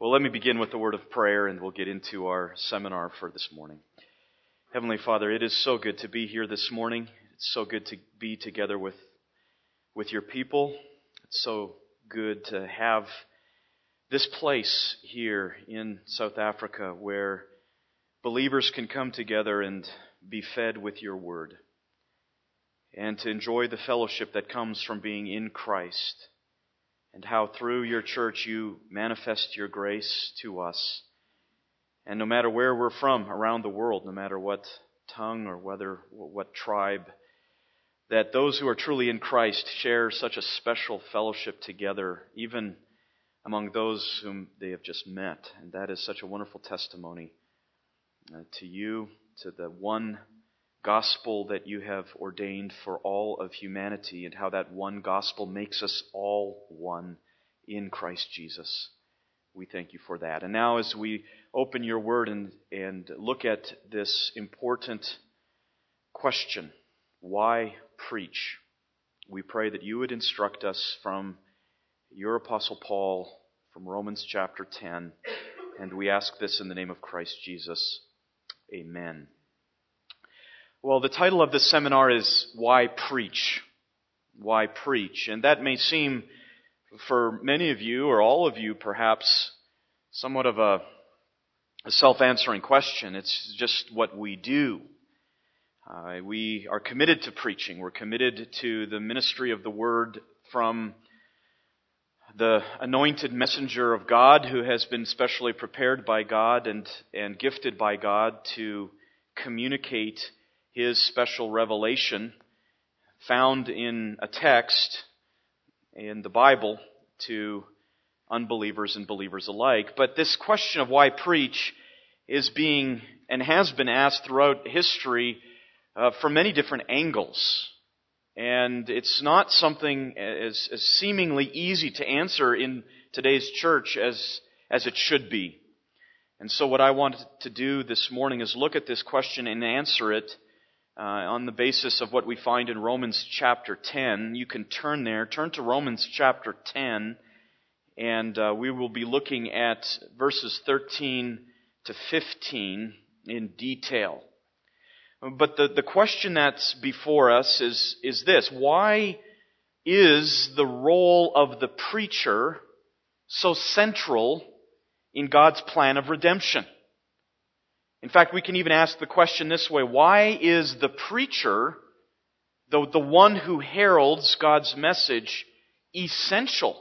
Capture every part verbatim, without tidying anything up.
Well, let me begin with the word of prayer, and we'll get into our seminar for this morning. Heavenly Father, it is so good to be here this morning. It's so good to be together with, with your people. It's so good to have this place here in South Africa where believers can come together and be fed with your word, and to enjoy the fellowship that comes from being in Christ, and how through your church you manifest your grace to us. And no matter where we're from around the world, no matter what tongue or whether what tribe, that those who are truly in Christ share such a special fellowship together, even among those whom they have just met. And that is such a wonderful testimony uh, to you, to the one gospel that you have ordained for all of humanity, and how that one gospel makes us all one in Christ Jesus. We thank you for that. And now as we open your word and, and look at this important question, why preach? We pray that you would instruct us from your Apostle Paul from Romans chapter ten. And we ask this in the name of Christ Jesus. Amen. Well, the title of this seminar is Why Preach? Why Preach? And that may seem, for many of you, or all of you perhaps, somewhat of a, a self-answering question. It's just what we do. Uh, we are committed to preaching. We're committed to the ministry of the Word from the anointed messenger of God, who has been specially prepared by God and, and gifted by God to communicate His special revelation found in a text in the Bible to unbelievers and believers alike. But this question of why preach is being and has been asked throughout history uh, from many different angles. And it's not something as, as seemingly easy to answer in today's church as, as it should be. And so what I wanted to do this morning is look at this question and answer it Uh, on the basis of what we find in Romans chapter ten. You can turn there. Turn to Romans chapter ten, and uh, we will be looking at verses thirteen to fifteen in detail. But the, the question that's before us is, is this: why is the role of the preacher so central in God's plan of redemption? In fact, we can even ask the question this way: why is the preacher, the, the one who heralds God's message, essential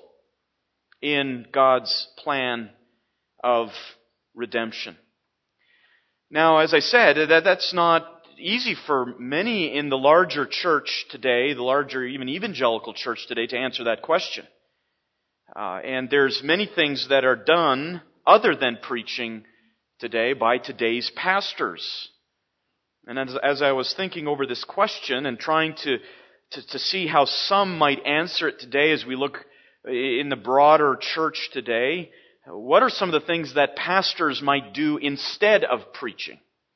in God's plan of redemption? Now, as I said, that, that's not easy for many in the larger church today, the larger even evangelical church today, to answer that question. Uh, and there's many things that are done other than preaching today by today's pastors. And as, as I was thinking over this question and trying to, to, to see how some might answer it today as we look in the broader church today, what are some of the things that pastors might do instead of preaching?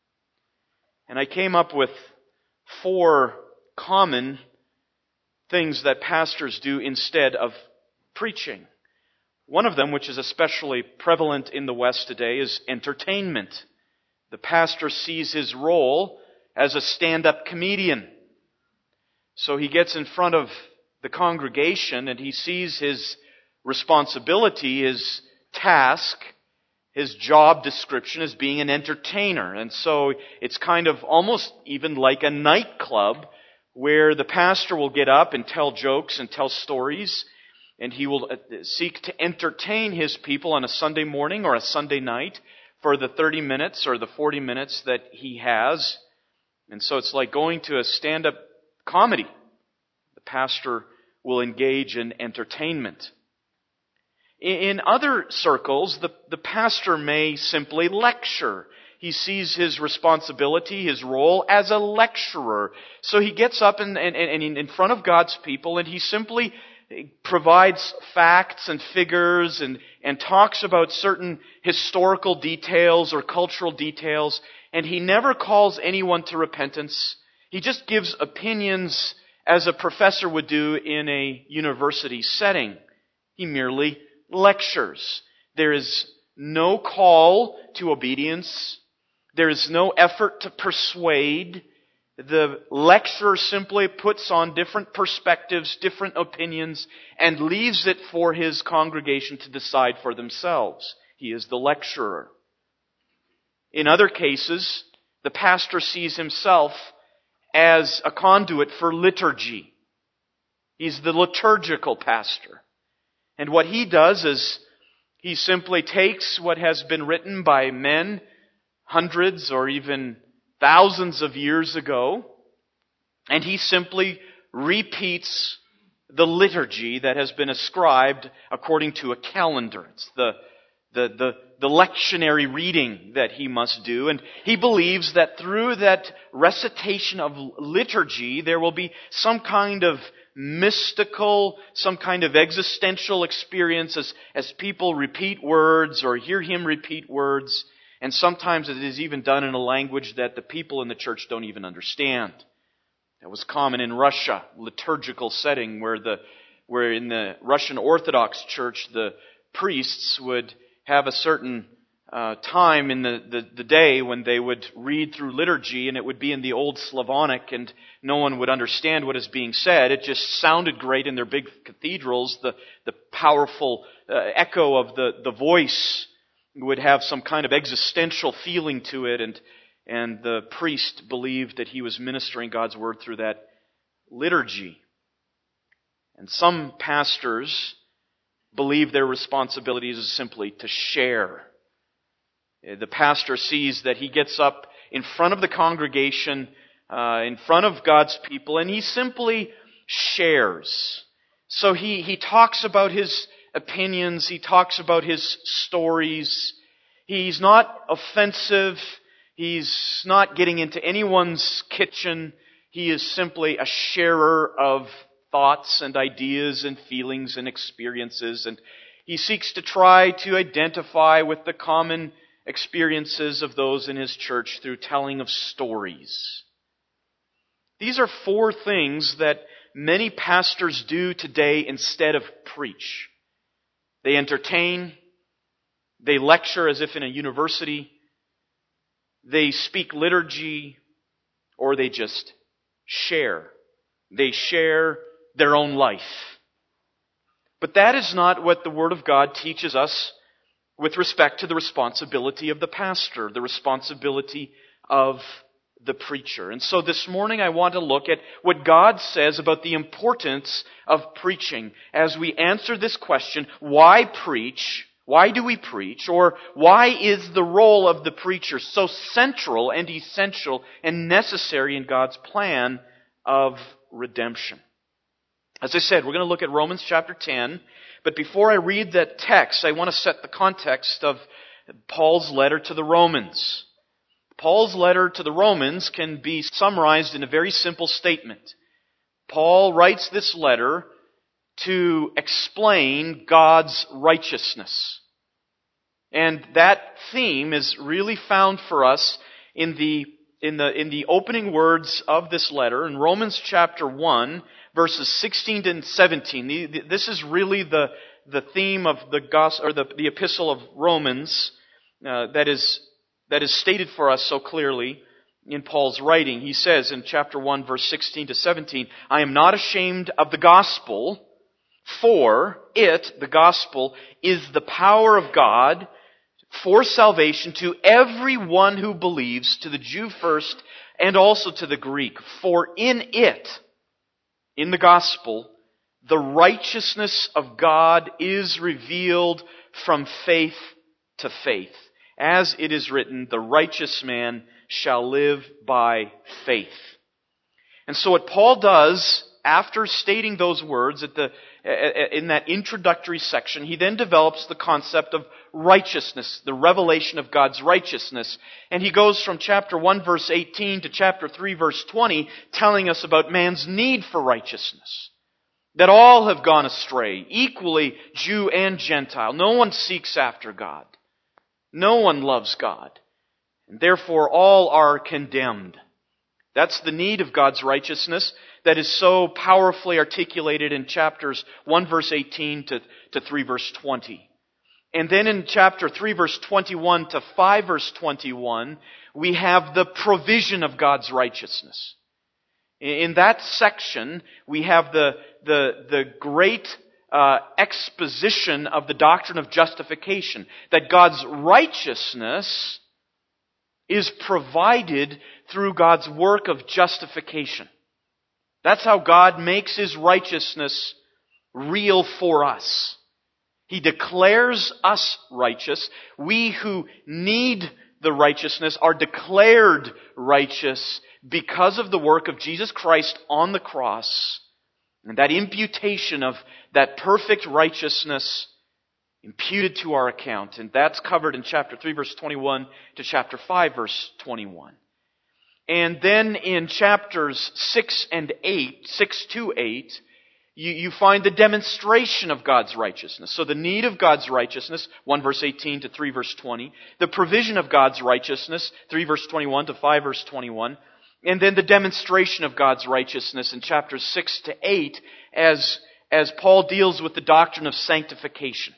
And I came up with four common things that pastors do instead of preaching. One of them, which is especially prevalent in the West today, is entertainment. The pastor sees his role as a stand-up comedian. So he gets in front of the congregation and he sees his responsibility, his task, his job description as being an entertainer. And so it's kind of almost even like a nightclub where the pastor will get up and tell jokes and tell stories, and he will seek to entertain his people on a Sunday morning or a Sunday night for the thirty minutes or the forty minutes that he has. And so it's like going to a stand-up comedy. The pastor will engage in entertainment. In other circles, the, the pastor may simply lecture. He sees his responsibility, his role as a lecturer. So he gets up and, and, and in front of God's people and he simply provides facts and figures and, and talks about certain historical details or cultural details, and he never calls anyone to repentance. He just gives opinions as a professor would do in a university setting. He merely lectures. There is no call to obedience. There is no effort to persuade. The lecturer simply puts on different perspectives, different opinions, and leaves it for his congregation to decide for themselves. He is the lecturer. In other cases, the pastor sees himself as a conduit for liturgy. He's the liturgical pastor. And what he does is he simply takes what has been written by men hundreds or even thousands of years ago, and he simply repeats the liturgy that has been ascribed according to a calendar. It's the, the, the, the lectionary reading that he must do, and he believes that through that recitation of liturgy, there will be some kind of mystical, some kind of existential experience as, as people repeat words or hear him repeat words. And sometimes it is even done in a language that the people in the church don't even understand. That was common in Russia, liturgical setting, where the where in the Russian Orthodox Church the priests would have a certain uh, time in the, the, the day when they would read through liturgy, and it would be in the old Slavonic, and no one would understand what is being said. It just sounded great in their big cathedrals. The, the powerful uh, echo of the, the voice would have some kind of existential feeling to it, and and the priest believed that he was ministering God's Word through that liturgy. And some pastors believe their responsibility is simply to share. The pastor sees that he gets up in front of the congregation, uh, in front of God's people, and he simply shares. So he, he talks about his opinions, he talks about his stories. He's not offensive. He's not getting into anyone's kitchen. He is simply a sharer of thoughts and ideas and feelings and experiences. And he seeks to try to identify with the common experiences of those in his church through telling of stories. These are four things that many pastors do today instead of preach. They entertain, they lecture as if in a university, they speak liturgy, or they just share. They share their own life. But that is not what the Word of God teaches us with respect to the responsibility of the pastor, the responsibility of the preacher. And so this morning I want to look at what God says about the importance of preaching as we answer this question, why preach? Why do we preach? Or why is the role of the preacher so central and essential and necessary in God's plan of redemption? As I said, we're going to look at Romans chapter ten. But before I read that text, I want to set the context of Paul's letter to the Romans. Paul's letter to the Romans can be summarized in a very simple statement. Paul writes this letter to explain God's righteousness. And that theme is really found for us in the in the in the opening words of this letter in Romans chapter one, verses sixteen to seventeen. This is really the the theme of the gospel or the, the epistle of Romans uh, that is that is stated for us so clearly in Paul's writing. He says in chapter one, verse sixteen to seventeen, "I am not ashamed of the gospel, for it, the gospel, is the power of God for salvation to everyone who believes, to the Jew first and also to the Greek. For in it, in the gospel, the righteousness of God is revealed from faith to faith. As it is written, the righteous man shall live by faith." And so what Paul does, after stating those words at the in that introductory section, he then develops the concept of righteousness, the revelation of God's righteousness. And he goes from chapter one, verse eighteen to chapter three, verse twenty, telling us about man's need for righteousness. That all have gone astray, equally Jew and Gentile. No one seeks after God. No one loves God. And therefore all are condemned. That's the need of God's righteousness that is so powerfully articulated in chapters one verse eighteen to, to three verse twenty. And then in chapter three, verse twenty-one to five, verse twenty-one, we have the provision of God's righteousness. In that section, we have the, the, the great uh, exposition of the doctrine of justification, that God's righteousness is provided through God's work of justification. That's how God makes His righteousness real for us. He declares us righteous. We who need the righteousness are declared righteous because of the work of Jesus Christ on the cross, and that imputation of that perfect righteousness imputed to our account. And that's covered in chapter three, verse twenty-one to chapter five, verse twenty-one. And then in chapters six and eight, six to eight, you, you find the demonstration of God's righteousness. So the need of God's righteousness, one verse eighteen to three verse twenty. The provision of God's righteousness, three verse twenty-one to five verse twenty-one. And then the demonstration of God's righteousness in chapters six to eight as, as Paul deals with the doctrine of sanctification.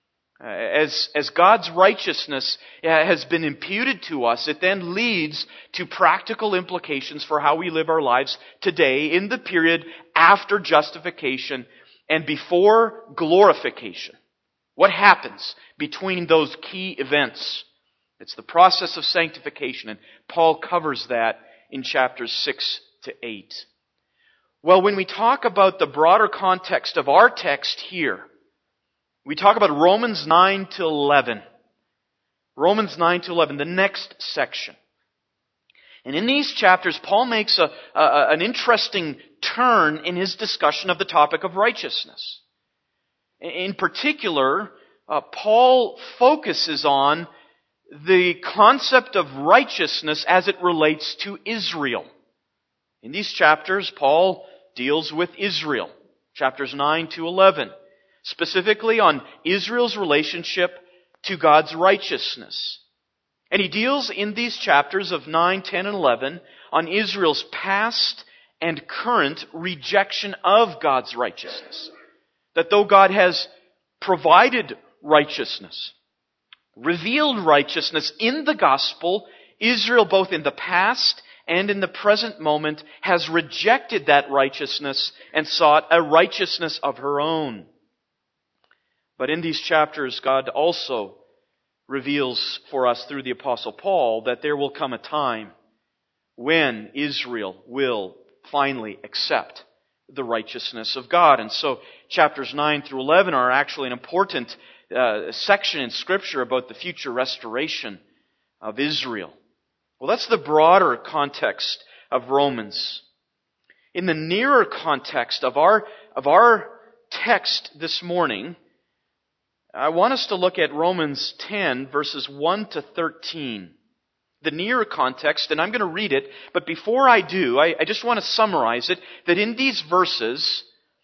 As, as God's righteousness has been imputed to us, it then leads to practical implications for how we live our lives today in the period after justification and before glorification. What happens between those key events? It's the process of sanctification, and Paul covers that in chapters six to eight. Well, when we talk about the broader context of our text here, we talk about Romans nine to eleven. Romans nine to eleven, the next section. And in these chapters, Paul makes a, a, an interesting turn in his discussion of the topic of righteousness. In particular, uh, Paul focuses on the concept of righteousness as it relates to Israel. In these chapters, Paul deals with Israel. Chapters nine to eleven. Specifically on Israel's relationship to God's righteousness. And he deals in these chapters of nine, ten, and eleven on Israel's past and current rejection of God's righteousness. That though God has provided righteousness, revealed righteousness in the gospel, Israel, both in the past and in the present moment, has rejected that righteousness and sought a righteousness of her own. But in these chapters, God also reveals for us through the Apostle Paul that there will come a time when Israel will finally accept the righteousness of God. And so chapters nine through eleven are actually an important uh, section in Scripture about the future restoration of Israel. Well, that's the broader context of Romans. In the nearer context of our, of our text this morning, I want us to look at Romans ten, verses one to thirteen. The nearer context, and I'm going to read it, but before I do, I, I just want to summarize it, that in these verses,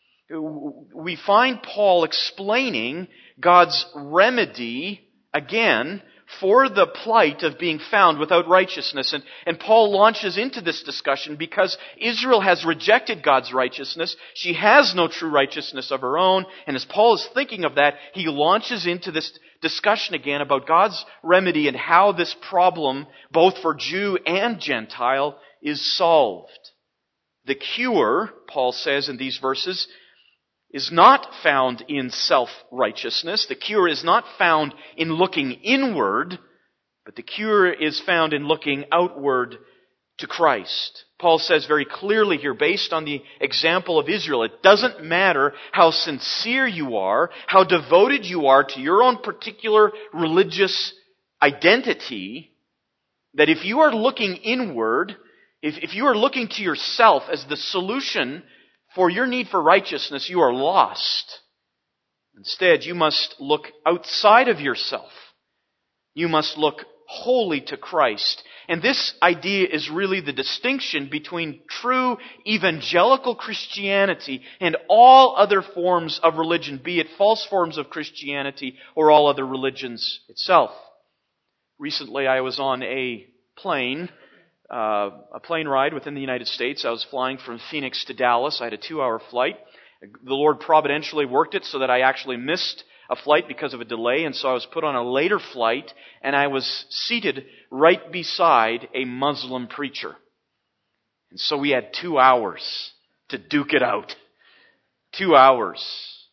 we find Paul explaining God's remedy, again, for the plight of being found without righteousness. And, and Paul launches into this discussion because Israel has rejected God's righteousness. She has no true righteousness of her own. And as Paul is thinking of that, he launches into this discussion again about God's remedy and how this problem, both for Jew and Gentile, is solved. The cure, Paul says in these verses, is not found in self-righteousness. The cure is not found in looking inward, but the cure is found in looking outward to Christ. Paul says very clearly here, based on the example of Israel, it doesn't matter how sincere you are, how devoted you are to your own particular religious identity, that if you are looking inward, if, if you are looking to yourself as the solution for your need for righteousness, you are lost. Instead, you must look outside of yourself. You must look wholly to Christ. And this idea is really the distinction between true evangelical Christianity and all other forms of religion, be it false forms of Christianity or all other religions itself. Recently, I was on a plane Uh, a plane ride within the United States. I was flying from Phoenix to Dallas. I had a two-hour flight. The Lord providentially worked it so that I actually missed a flight because of a delay, and so I was put on a later flight, and I was seated right beside a Muslim preacher. And so we had two hours to duke it out. Two hours.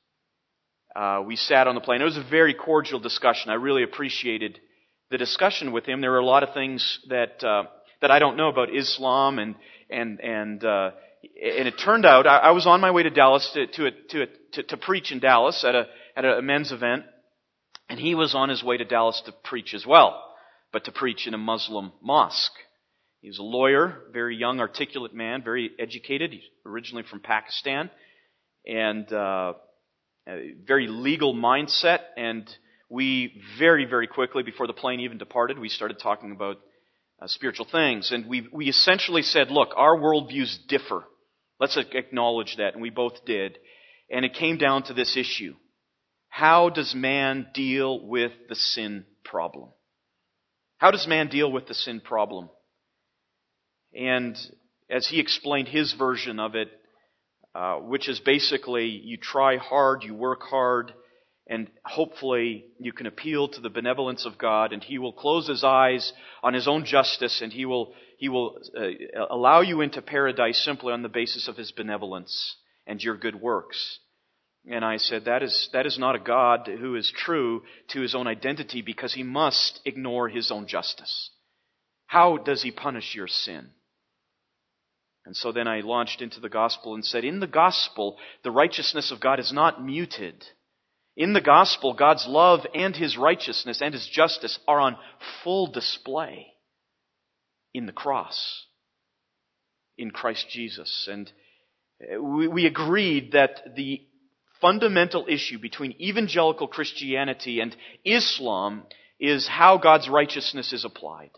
Uh, we sat on the plane. It was a very cordial discussion. I really appreciated the discussion with him. There were a lot of things that uh, that I don't know about Islam, and and and uh, and it turned out I, I was on my way to Dallas to to, a, to, a, to to preach in Dallas at a at a men's event, and he was on his way to Dallas to preach as well, but to preach in a Muslim mosque. He was a lawyer, very young, articulate man, very educated. He's originally from Pakistan, and uh, a very legal mindset. And we very, very quickly, before the plane even departed, we started talking about uh, spiritual things. And we we essentially said, look, our worldviews differ. Let's acknowledge that, and we both did. And it came down to this issue. How does man deal with the sin problem? How does man deal with the sin problem? And as he explained his version of it, uh, which is basically you try hard, you work hard, and hopefully you can appeal to the benevolence of God, and He will close His eyes on His own justice, and He will He will uh, allow you into paradise simply on the basis of His benevolence and your good works. And I said, that is that is not a God who is true to His own identity, because He must ignore His own justice. How does He punish your sin? And so then I launched into the gospel and said, in the gospel, the righteousness of God is not muted. In the gospel, God's love and His righteousness and His justice are on full display in the cross, in Christ Jesus. And we, we agreed that the fundamental issue between evangelical Christianity and Islam is how God's righteousness is applied.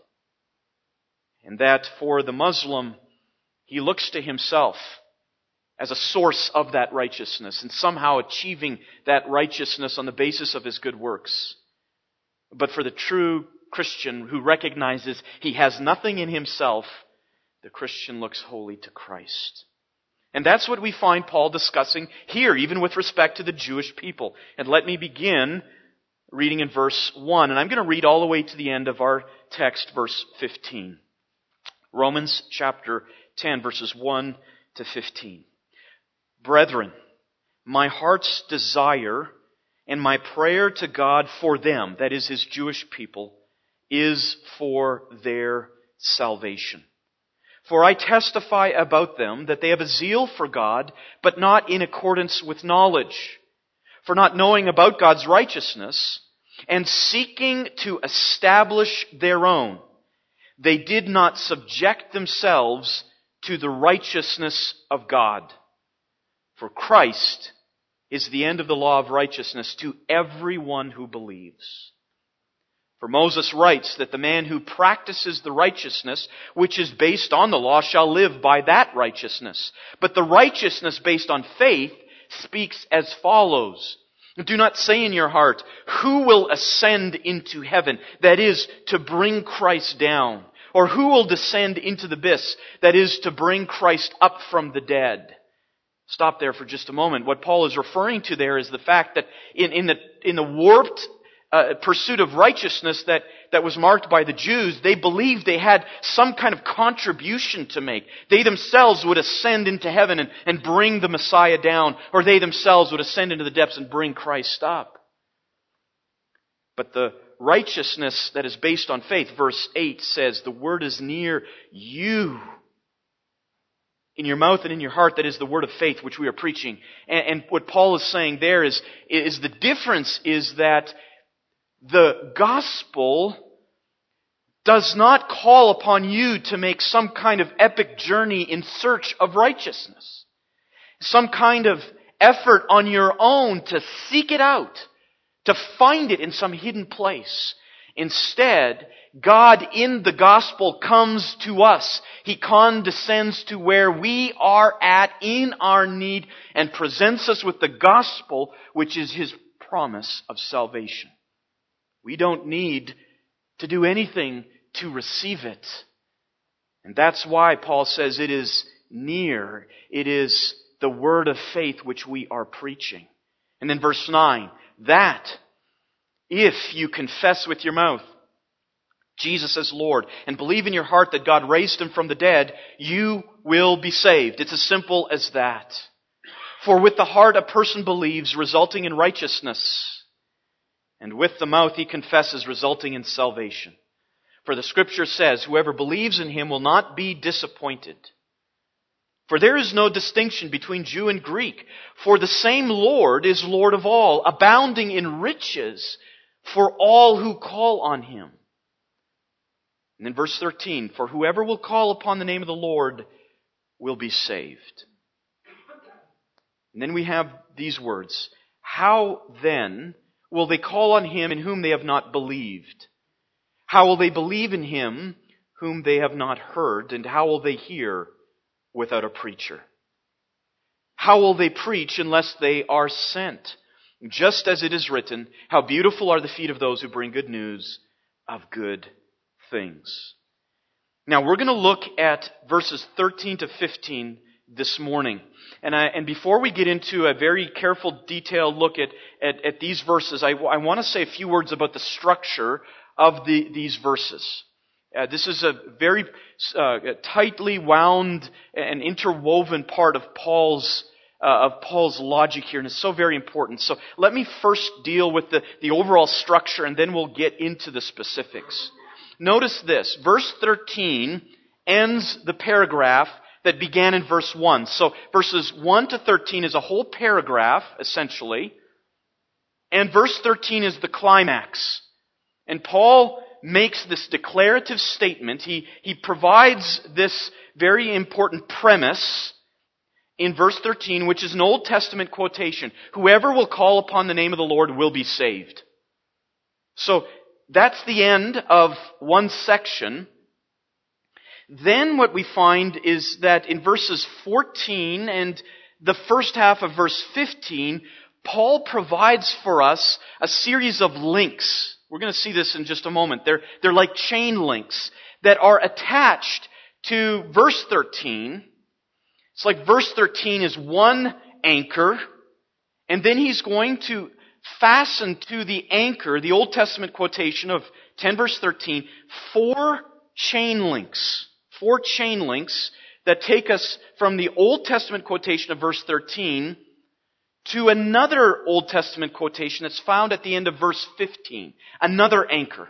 And that for the Muslim, he looks to himself as a source of that righteousness and somehow achieving that righteousness on the basis of his good works. But for the true Christian who recognizes he has nothing in himself, the Christian looks wholly to Christ. And that's what we find Paul discussing here, even with respect to the Jewish people. And let me begin reading in verse one. And I'm going to read all the way to the end of our text, verse fifteen. Romans chapter ten, verses one to fifteen. Brethren, my heart's desire and my prayer to God for them, that is His Jewish people, is for their salvation. For I testify about them that they have a zeal for God, but not in accordance with knowledge. For not knowing about God's righteousness and seeking to establish their own, they did not subject themselves to the righteousness of God. For Christ is the end of the law of righteousness to everyone who believes. For Moses writes that the man who practices the righteousness which is based on the law shall live by that righteousness. But the righteousness based on faith speaks as follows. Do not say in your heart, who will ascend into heaven? That is, to bring Christ down. Or who will descend into the abyss? That is, to bring Christ up from the dead. Stop there for just a moment. What Paul is referring to there is the fact that in, in the in the warped uh, pursuit of righteousness that, that was marked by the Jews, they believed they had some kind of contribution to make. They themselves would ascend into heaven and, and bring the Messiah down, or they themselves would ascend into the depths and bring Christ up. But the righteousness that is based on faith, verse eight says, the word is near you, in your mouth and in your heart, that is the word of faith which we are preaching. And, and what Paul is saying there is, is the difference is that the gospel does not call upon you to make some kind of epic journey in search of righteousness. Some kind of effort on your own to seek it out, to find it in some hidden place. Instead, God in the gospel comes to us. He condescends to where we are at in our need and presents us with the gospel, which is His promise of salvation. We don't need to do anything to receive it. And that's why Paul says it is near. It is the word of faith which we are preaching. And then verse nine, that if you confess with your mouth Jesus as Lord and believe in your heart that God raised Him from the dead, you will be saved. It's as simple as that. For with the heart a person believes, resulting in righteousness, and with the mouth he confesses, resulting in salvation. For the Scripture says, whoever believes in Him will not be disappointed. For there is no distinction between Jew and Greek, for the same Lord is Lord of all, abounding in riches for all who call on Him. And in verse thirteen, for whoever will call upon the name of the Lord will be saved. And then we have these words, how then will they call on Him in whom they have not believed? How will they believe in Him whom they have not heard? And how will they hear without a preacher? How will they preach unless they are sent? Just as it is written, how beautiful are the feet of those who bring good news of good things. Now we're going to look at verses thirteen to fifteen this morning. And I, and before we get into a very careful, detailed look at, at, at these verses, I, I want to say a few words about the structure of the, these verses. Uh, this is a very uh, tightly wound and interwoven part of Paul's uh, of Paul's logic here, and it's so very important. So let me first deal with the, the overall structure, and then we'll get into the specifics. Notice this. Verse thirteen ends the paragraph that began in verse one. So verses one to thirteen is a whole paragraph, essentially. And verse thirteen is the climax. And Paul makes this declarative statement. He, he provides this very important premise in verse thirteen, which is an Old Testament quotation. Whoever will call upon the name of the Lord will be saved. So that's the end of one section. Then what we find is that in verses fourteen and the first half of verse fifteen, Paul provides for us a series of links. We're going to see this in just a moment. They're, they're like chain links that are attached to verse thirteen. It's like verse thirteen is one anchor, and then he's going to fasten to the anchor, the Old Testament quotation of ten verse thirteen, four chain links. Four chain links that take us from the Old Testament quotation of verse thirteen to another Old Testament quotation that's found at the end of verse fifteen. Another anchor.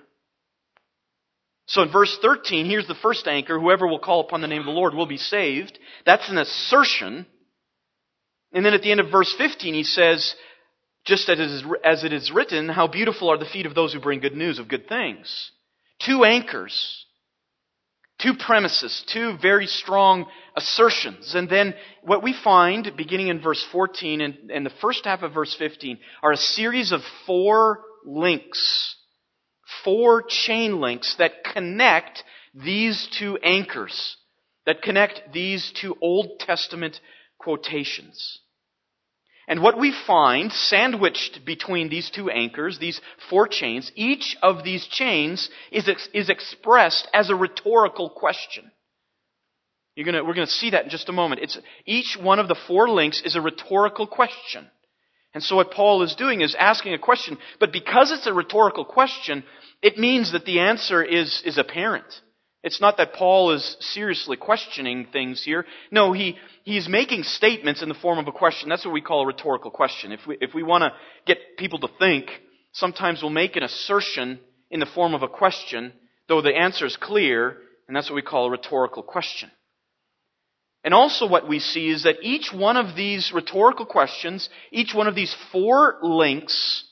So in verse thirteen, here's the first anchor. Whoever will call upon the name of the Lord will be saved. That's an assertion. And then at the end of verse fifteen, he says, just as it is, as it is written, how beautiful are the feet of those who bring good news of good things. Two anchors. Two premises, two very strong assertions. And then what we find, beginning in verse fourteen and, and the first half of verse fifteen, are a series of four links. Four chain links that connect these two anchors. That connect these two Old Testament quotations. And what we find sandwiched between these two anchors, these four chains, each of these chains is, ex- is expressed as a rhetorical question. You're gonna, we're going to see that in just a moment. It's, each one of the four links is a rhetorical question. And so what Paul is doing is asking a question, but because it's a rhetorical question, it means that the answer is, is apparent. It's not that Paul is seriously questioning things here. No, he, he's making statements in the form of a question. That's what we call a rhetorical question. If we, if we want to get people to think, sometimes we'll make an assertion in the form of a question, though the answer is clear, and that's what we call a rhetorical question. And also what we see is that each one of these rhetorical questions, each one of these four links,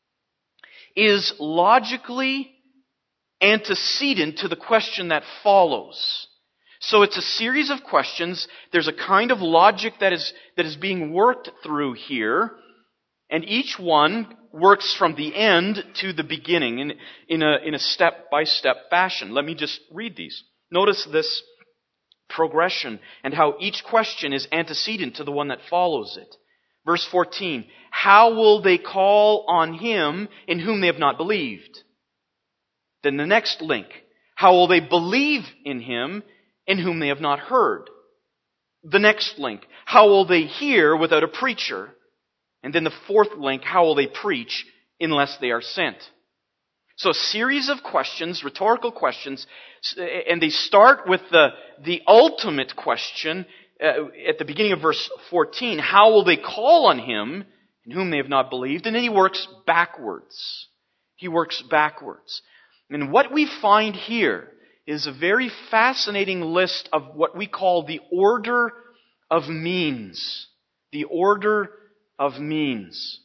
is logically antecedent to the question that follows. So it's a series of questions. There's a kind of logic that is, that is being worked through here. And each one works from the end to the beginning in, in a, in a step-by-step fashion. Let me just read these. Notice this progression and how each question is antecedent to the one that follows it. Verse fourteen, how will they call on Him in whom they have not believed? Then the next link, how will they believe in Him in whom they have not heard? The next link, how will they hear without a preacher? And then the fourth link, how will they preach unless they are sent? So a series of questions, rhetorical questions, and they start with the, the ultimate question uh, at the beginning of verse fourteen. How will they call on Him in whom they have not believed? And then he works backwards. He works backwards. And what we find here is a very fascinating list of what we call the order of means. The order of means.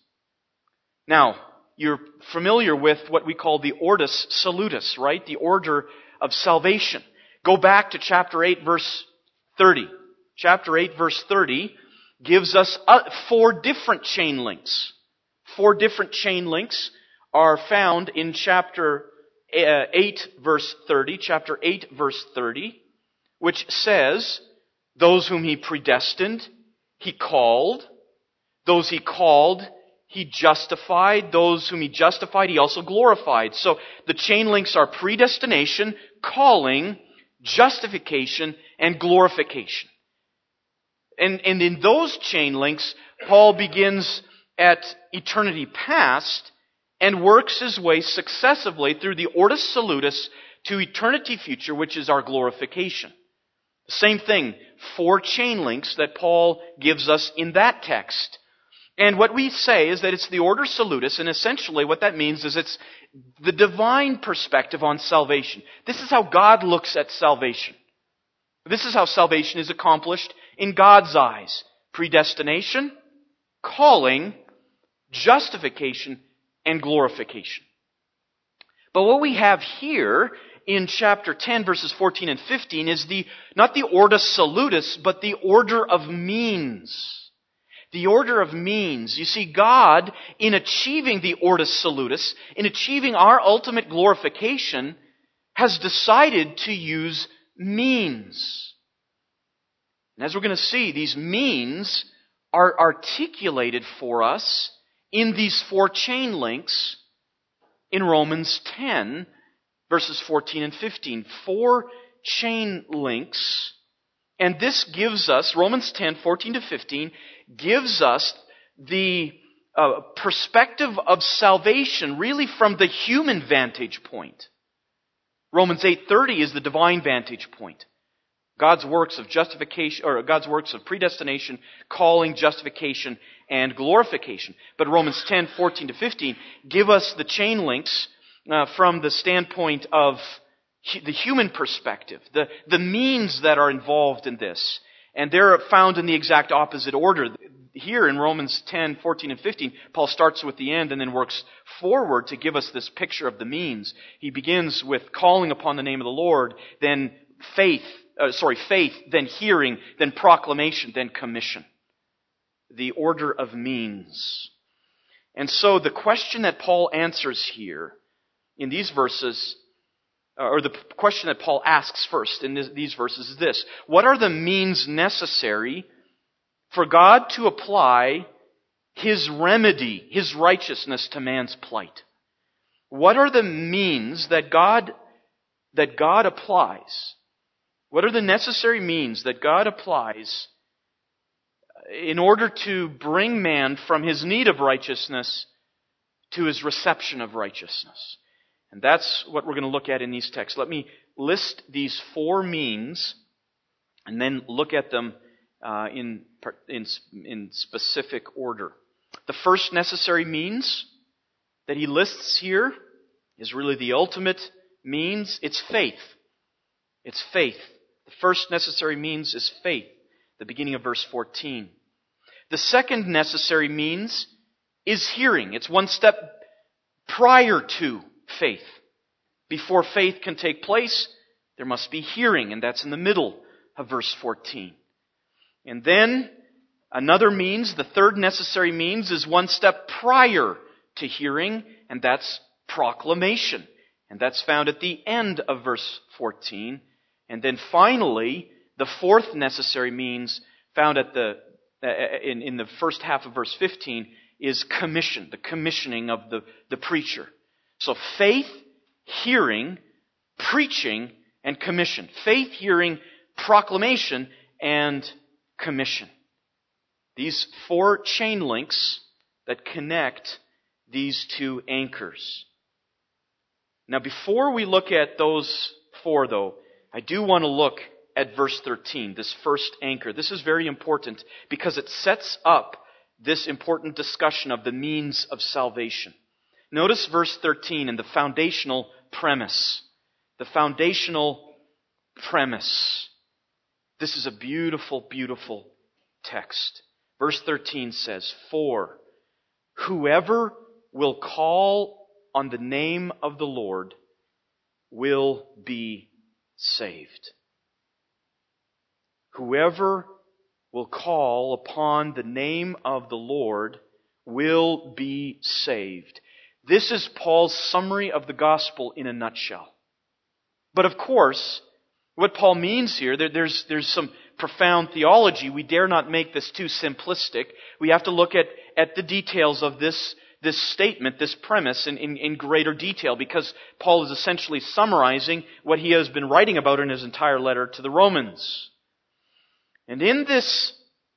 Now, you're familiar with what we call the Ordo Salutis, right? The order of salvation. Go back to chapter eight, verse thirty. Chapter eight, verse thirty gives us four different chain links. Four different chain links are found in chapter eight, verse thirty. Chapter eight, verse thirty, which says, those whom He predestined, He called. Those He called, He justified. Those whom He justified, He also glorified. So the chain links are predestination, calling, justification, and glorification. And, and in those chain links, Paul begins at eternity past and works his way successively through the Ordo Salutis to eternity future, which is our glorification. The same thing, four chain links that Paul gives us in that text. And what we say is that it's the Ordo Salutis, and essentially what that means is it's the divine perspective on salvation. This is how God looks at salvation. This is how salvation is accomplished in God's eyes. Predestination, calling, justification, and glorification. But what we have here in chapter ten, verses fourteen and fifteen is the not the Ordo Salutis, but the order of means. The order of means. You see, God, in achieving the Ordo Salutis, in achieving our ultimate glorification, has decided to use means. And as we're going to see, these means are articulated for us in these four chain links in Romans ten, verses fourteen and fifteen. Four chain links. And this gives us, Romans ten, fourteen to fifteen, gives us the uh, perspective of salvation really from the human vantage point. Romans eight thirty is the divine vantage point. God's works of justification, or God's works of predestination, calling, justification, and glorification. But Romans ten, fourteen to fifteen give us the chain links uh, from the standpoint of the human perspective, the, the means that are involved in this. And they're found in the exact opposite order. Here in Romans ten, fourteen, and fifteen, Paul starts with the end and then works forward to give us this picture of the means. He begins with calling upon the name of the Lord, then faith, uh, sorry, faith, then hearing, then proclamation, then commission. The order of means. And so the question that Paul answers here in these verses, or the question that Paul asks first in this, these verses is this: what are the means necessary for God to apply His remedy, His righteousness to man's plight? What are the means that God, that God applies? What are the necessary means that God applies in order to bring man from his need of righteousness to his reception of righteousness? And that's what we're going to look at in these texts. Let me list these four means and then look at them uh, in, in, in specific order. The first necessary means that he lists here is really the ultimate means. It's faith. It's faith. The first necessary means is faith. The beginning of verse fourteen. The second necessary means is hearing. It's one step prior to faith. Before faith can take place, there must be hearing, and that's in the middle of verse fourteen. And then another means, the third necessary means, is one step prior to hearing, and that's proclamation. And that's found at the end of verse fourteen. And then finally, the fourth necessary means found at the in, in the first half of verse fifteen is commission, the commissioning of the, the preacher. So faith, hearing, preaching, and commission. Faith, hearing, proclamation, and commission. These four chain links that connect these two anchors. Now, before we look at those four, though, I do want to look at verse thirteen, this first anchor. This is very important because it sets up this important discussion of the means of salvation. Notice verse thirteen and the foundational premise. The foundational premise. This is a beautiful, beautiful text. Verse thirteen says, "For whoever will call on the name of the Lord will be saved." Whoever will call upon the name of the Lord will be saved. This is Paul's summary of the gospel in a nutshell. But of course, what Paul means here, there, there's, there's some profound theology. We dare not make this too simplistic. We have to look at, at the details of this, this statement, this premise in, in, in greater detail, because Paul is essentially summarizing what he has been writing about in his entire letter to the Romans. And in this,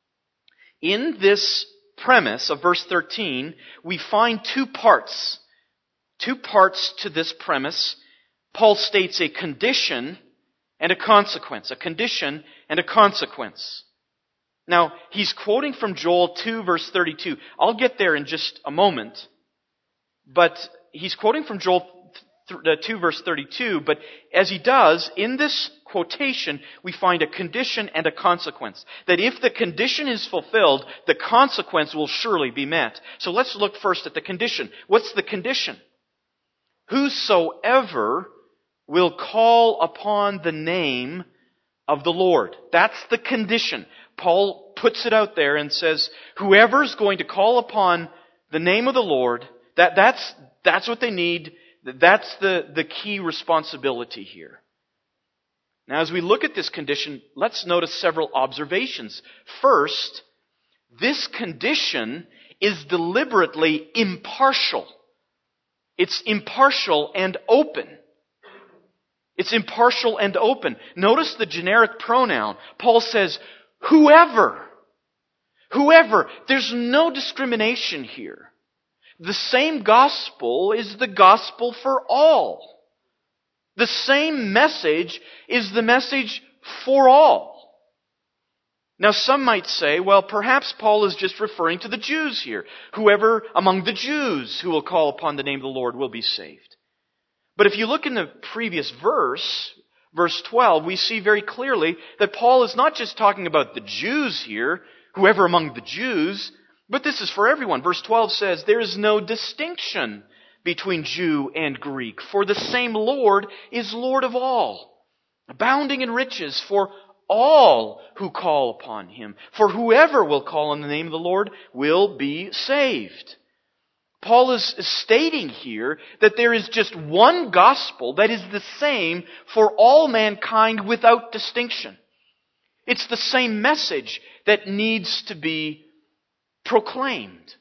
in this premise of verse thirteen, we find two parts. Two parts to this premise. Paul states a condition and a consequence. A condition and a consequence. Now, he's quoting from Joel two, verse thirty-two. I'll get there in just a moment. But he's quoting from Joel two, verse thirty-two. But as he does, in this quotation, we find a condition and a consequence. That if the condition is fulfilled, the consequence will surely be met. So let's look first at the condition. What's the condition? Whosoever will call upon the name of the Lord. That's the condition. Paul puts it out there and says, whoever's going to call upon the name of the Lord, that, that's, that's what they need. That's the, the key responsibility here. Now, as we look at this condition, let's notice several observations. First, this condition is deliberately impartial. It's impartial and open. It's impartial and open. Notice the generic pronoun. Paul says, whoever. Whoever. There's no discrimination here. The same gospel is the gospel for all. The same message is the message for all. Now some might say, well, perhaps Paul is just referring to the Jews here. Whoever among the Jews who will call upon the name of the Lord will be saved. But if you look in the previous verse, verse twelve, we see very clearly that Paul is not just talking about the Jews here, whoever among the Jews, but this is for everyone. Verse twelve says, there is no distinction between Jew and Greek, for the same Lord is Lord of all, abounding in riches for all who call upon Him. For whoever will call on the name of the Lord will be saved. Paul is stating here that there is just one gospel that is the same for all mankind without distinction. It's the same message that needs to be proclaimed.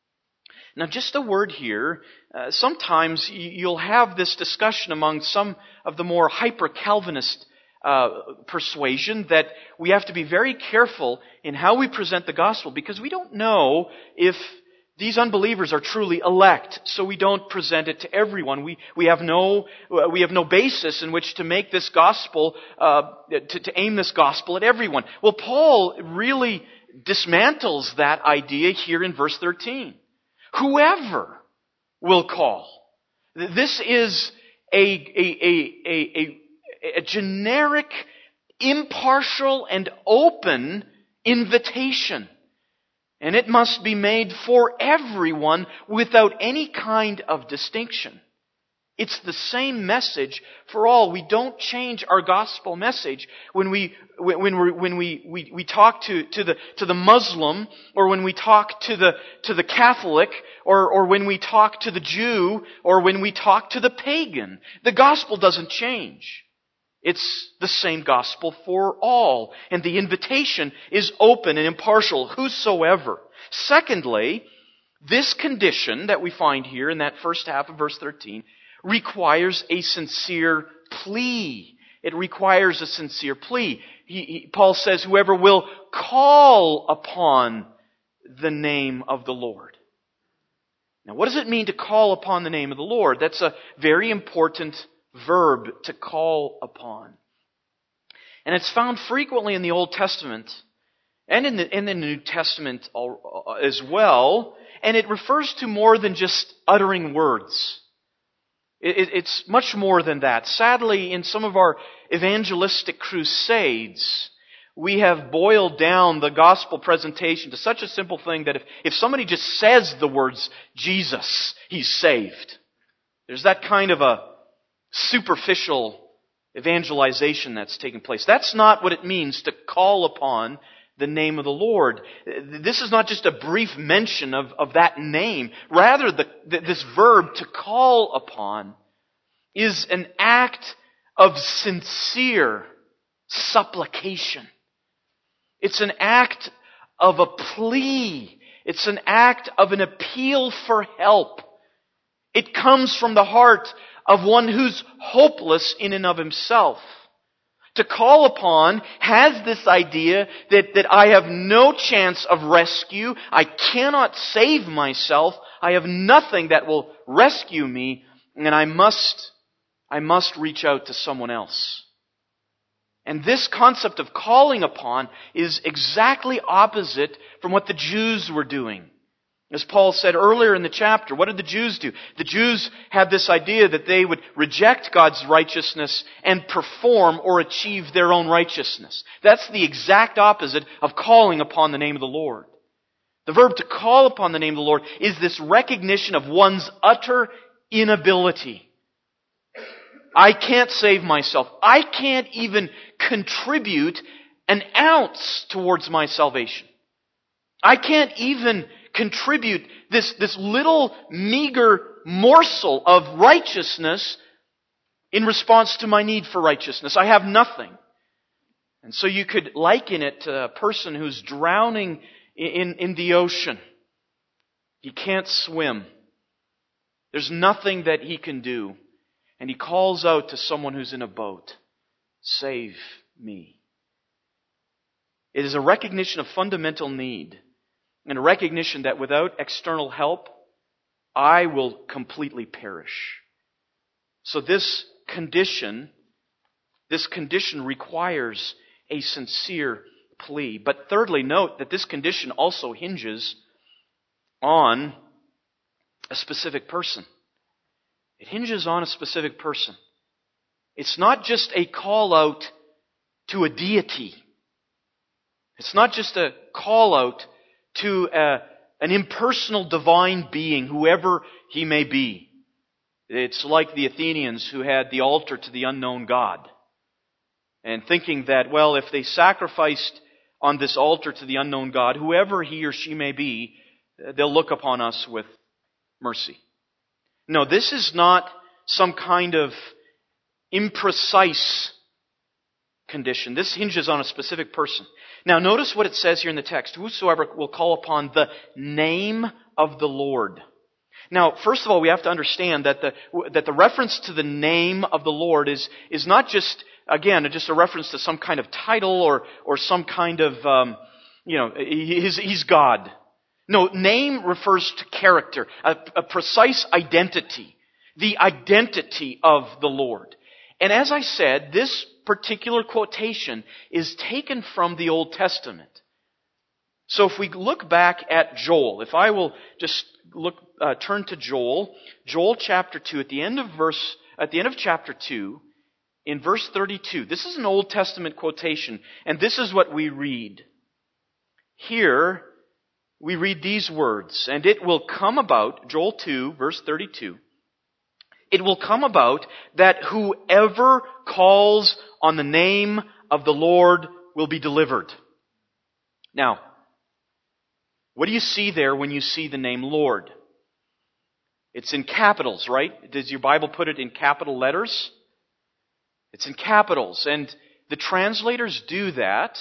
Now, just a word here. Uh, sometimes you'll have this discussion among some of the more hyper-Calvinist uh, persuasion that we have to be very careful in how we present the gospel because we don't know if these unbelievers are truly elect, so we don't present it to everyone. We we have no uh, we have no basis in which to make this gospel uh, to, to aim this gospel at everyone. Well, Paul really dismantles that idea here in verse thirteen. Whoever will call. This is a, a, a, a, a, a generic, impartial, and open invitation. And it must be made for everyone without any kind of distinction. It's the same message for all. We don't change our gospel message when we when we when we, we, we talk to, to the to the Muslim, or when we talk to the to the Catholic, or or when we talk to the Jew, or when we talk to the pagan. The gospel doesn't change. It's the same gospel for all, and the invitation is open and impartial, whosoever. Secondly, this condition that we find here in that first half of verse thirteen requires a sincere plea. It requires a sincere plea. He, he, Paul says, whoever will call upon the name of the Lord. Now, what does it mean to call upon the name of the Lord? That's a very important verb, to call upon. And it's found frequently in the Old Testament and in the, in the New Testament as well. And it refers to more than just uttering words. It, it's much more than that. Sadly, in some of our evangelistic crusades, we have boiled down the gospel presentation to such a simple thing that if, if somebody just says the words Jesus, he's saved. There's that kind of a superficial evangelization that's taking place. That's not what it means to call upon the name of the Lord. This is not just a brief mention of, of that name. Rather, the, this verb, to call upon, is an act of sincere supplication. It's an act of a plea. It's an act of an appeal for help. It comes from the heart of one who's hopeless in and of himself. To call upon has this idea that, that I have no chance of rescue. I cannot save myself. I have nothing that will rescue me. And I must, I must reach out to someone else. And this concept of calling upon is exactly opposite from what the Jews were doing. As Paul said earlier in the chapter, what did the Jews do? The Jews had this idea that they would reject God's righteousness and perform or achieve their own righteousness. That's the exact opposite of calling upon the name of the Lord. The verb to call upon the name of the Lord is this recognition of one's utter inability. I can't save myself. I can't even contribute an ounce towards my salvation. I can't even contribute this, this little meager morsel of righteousness in response to my need for righteousness. I have nothing. And so you could liken it to a person who's drowning in, in the ocean. He can't swim. There's nothing that he can do. And he calls out to someone who's in a boat, "Save me." It is a recognition of fundamental need. And a recognition that without external help, I will completely perish. So this condition, this condition requires a sincere plea. But thirdly, note that this condition also hinges on a specific person. It hinges on a specific person. It's not just a call out to a deity. It's not just a call out to a, an impersonal divine being, whoever he may be. It's like the Athenians who had the altar to the unknown God. And thinking that, well, if they sacrificed on this altar to the unknown God, whoever he or she may be, they'll look upon us with mercy. No, this is not some kind of imprecise condition. This hinges on a specific person. Now notice what it says here in the text. Whosoever will call upon the name of the Lord. Now, first of all, we have to understand that the that the reference to the name of the Lord is is not just, again, just a reference to some kind of title or or some kind of, um, you know, he's, he's God. No, name refers to character, a, a precise identity, the identity of the Lord. And as I said, this particular quotation is taken from the Old Testament. So if we look back at Joel, if I will just look, uh, turn to Joel, Joel chapter two, at the end of verse, at the end of chapter two, in verse thirty-two, this is an Old Testament quotation, and this is what we read. Here, we read these words, and it will come about, Joel two, verse thirty-two, it will come about that whoever calls on the name of the Lord will be delivered. Now, what do you see there when you see the name Lord? It's in capitals, right? Does your Bible put it in capital letters? It's in capitals. And the translators do that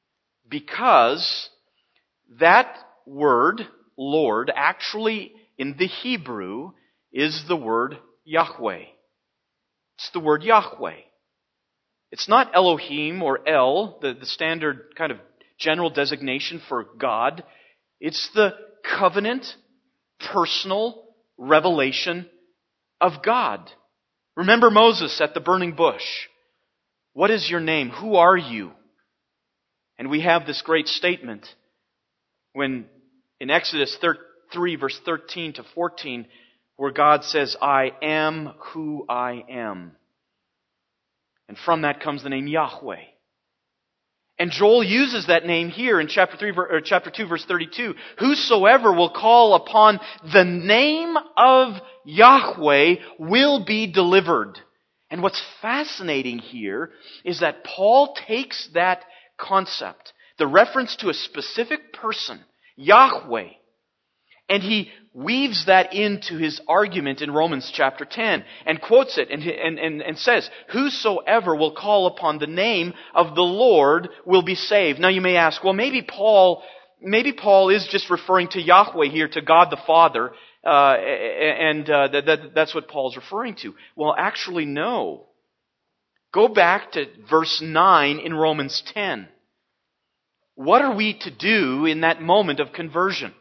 because that word, Lord, actually in the Hebrew is the word Yahweh. It's the word Yahweh. It's not Elohim or El, the, the standard kind of general designation for God. It's the covenant, personal, revelation of God. Remember Moses at the burning bush. What is your name? Who are you? And we have this great statement when in Exodus three, verse thirteen to fourteen, where God says, I am who I am. And from that comes the name Yahweh. And Joel uses that name here in chapter three, or chapter two, verse thirty-two. Whosoever will call upon the name of Yahweh will be delivered. And what's fascinating here is that Paul takes that concept, the reference to a specific person, Yahweh, and he weaves that into his argument in Romans chapter ten and quotes it and, and, and, and says, whosoever will call upon the name of the Lord will be saved. Now you may ask, well maybe Paul, maybe Paul is just referring to Yahweh here, to God the Father, uh, and uh, that, that, that's what Paul's referring to. Well actually no. Go back to verse nine in Romans ten. What are we to do in that moment of conversion?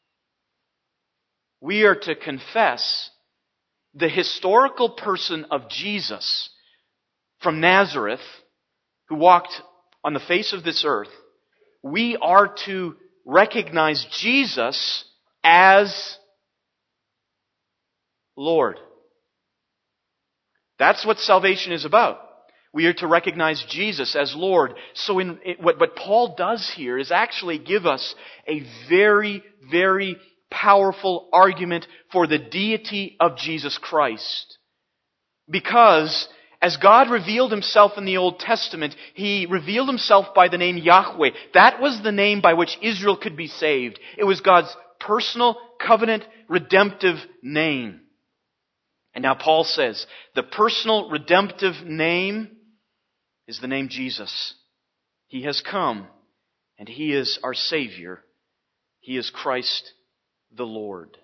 We are to confess the historical person of Jesus from Nazareth, who walked on the face of this earth. We are to recognize Jesus as Lord. That's what salvation is about. We are to recognize Jesus as Lord. So in, it, what, what Paul does here is actually give us a very, very powerful argument for the deity of Jesus Christ. Because as God revealed Himself in the Old Testament, He revealed Himself by the name Yahweh. That was the name by which Israel could be saved. It was God's personal, covenant, redemptive name. And now Paul says, the personal, redemptive name is the name Jesus. He has come, and He is our Savior. He is Christ the Lord.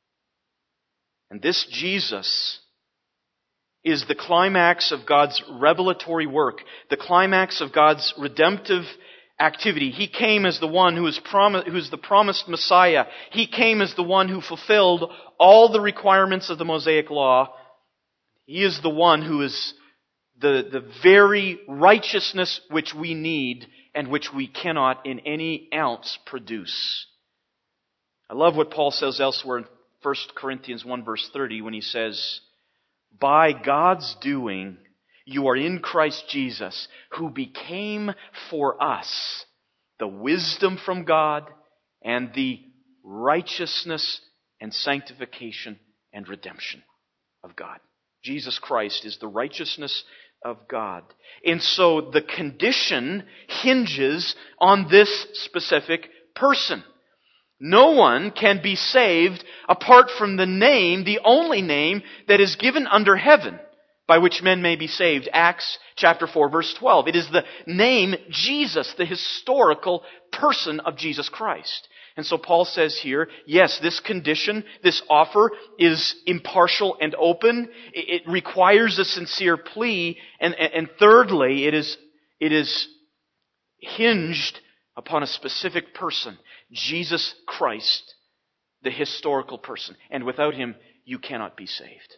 And this Jesus is the climax of God's revelatory work, the climax of God's redemptive activity. He came as the one who is promised, who is the promised Messiah. He came as the one who fulfilled all the requirements of the Mosaic Law. He is the one who is the, the very righteousness which we need and which we cannot in any ounce produce. I love what Paul says elsewhere in First Corinthians one verse thirty when he says, by God's doing, you are in Christ Jesus, who became for us the wisdom from God and the righteousness and sanctification and redemption of God. Jesus Christ is the righteousness of God. And so the condition hinges on this specific person. No one can be saved apart from the name, the only name that is given under heaven by which men may be saved. Acts chapter four verse twelve. It is the name Jesus, the historical person of Jesus Christ. And so Paul says here, yes, this condition, this offer is impartial and open. It requires a sincere plea. And, and, and thirdly, it is, it is hinged upon a specific person, Jesus Christ, the historical person. And without Him, you cannot be saved.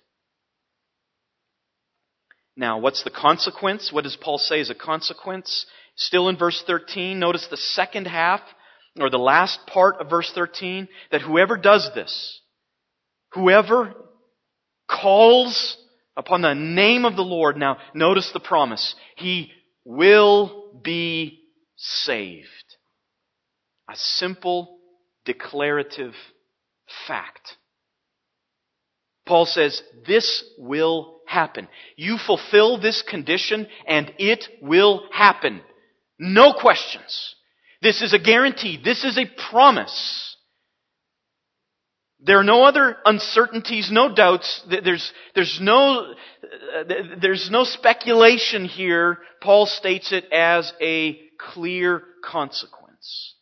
Now, what's the consequence? What does Paul say is a consequence? Still in verse thirteen, notice the second half, or the last part of verse thirteen, that whoever does this, whoever calls upon the name of the Lord, now notice the promise, he will be saved. A simple, declarative fact. Paul says, this will happen. You fulfill this condition and it will happen. No questions. This is a guarantee. This is a promise. There are no other uncertainties, no doubts. There's, there's no, there's no speculation here. Paul states it as a clear consequence.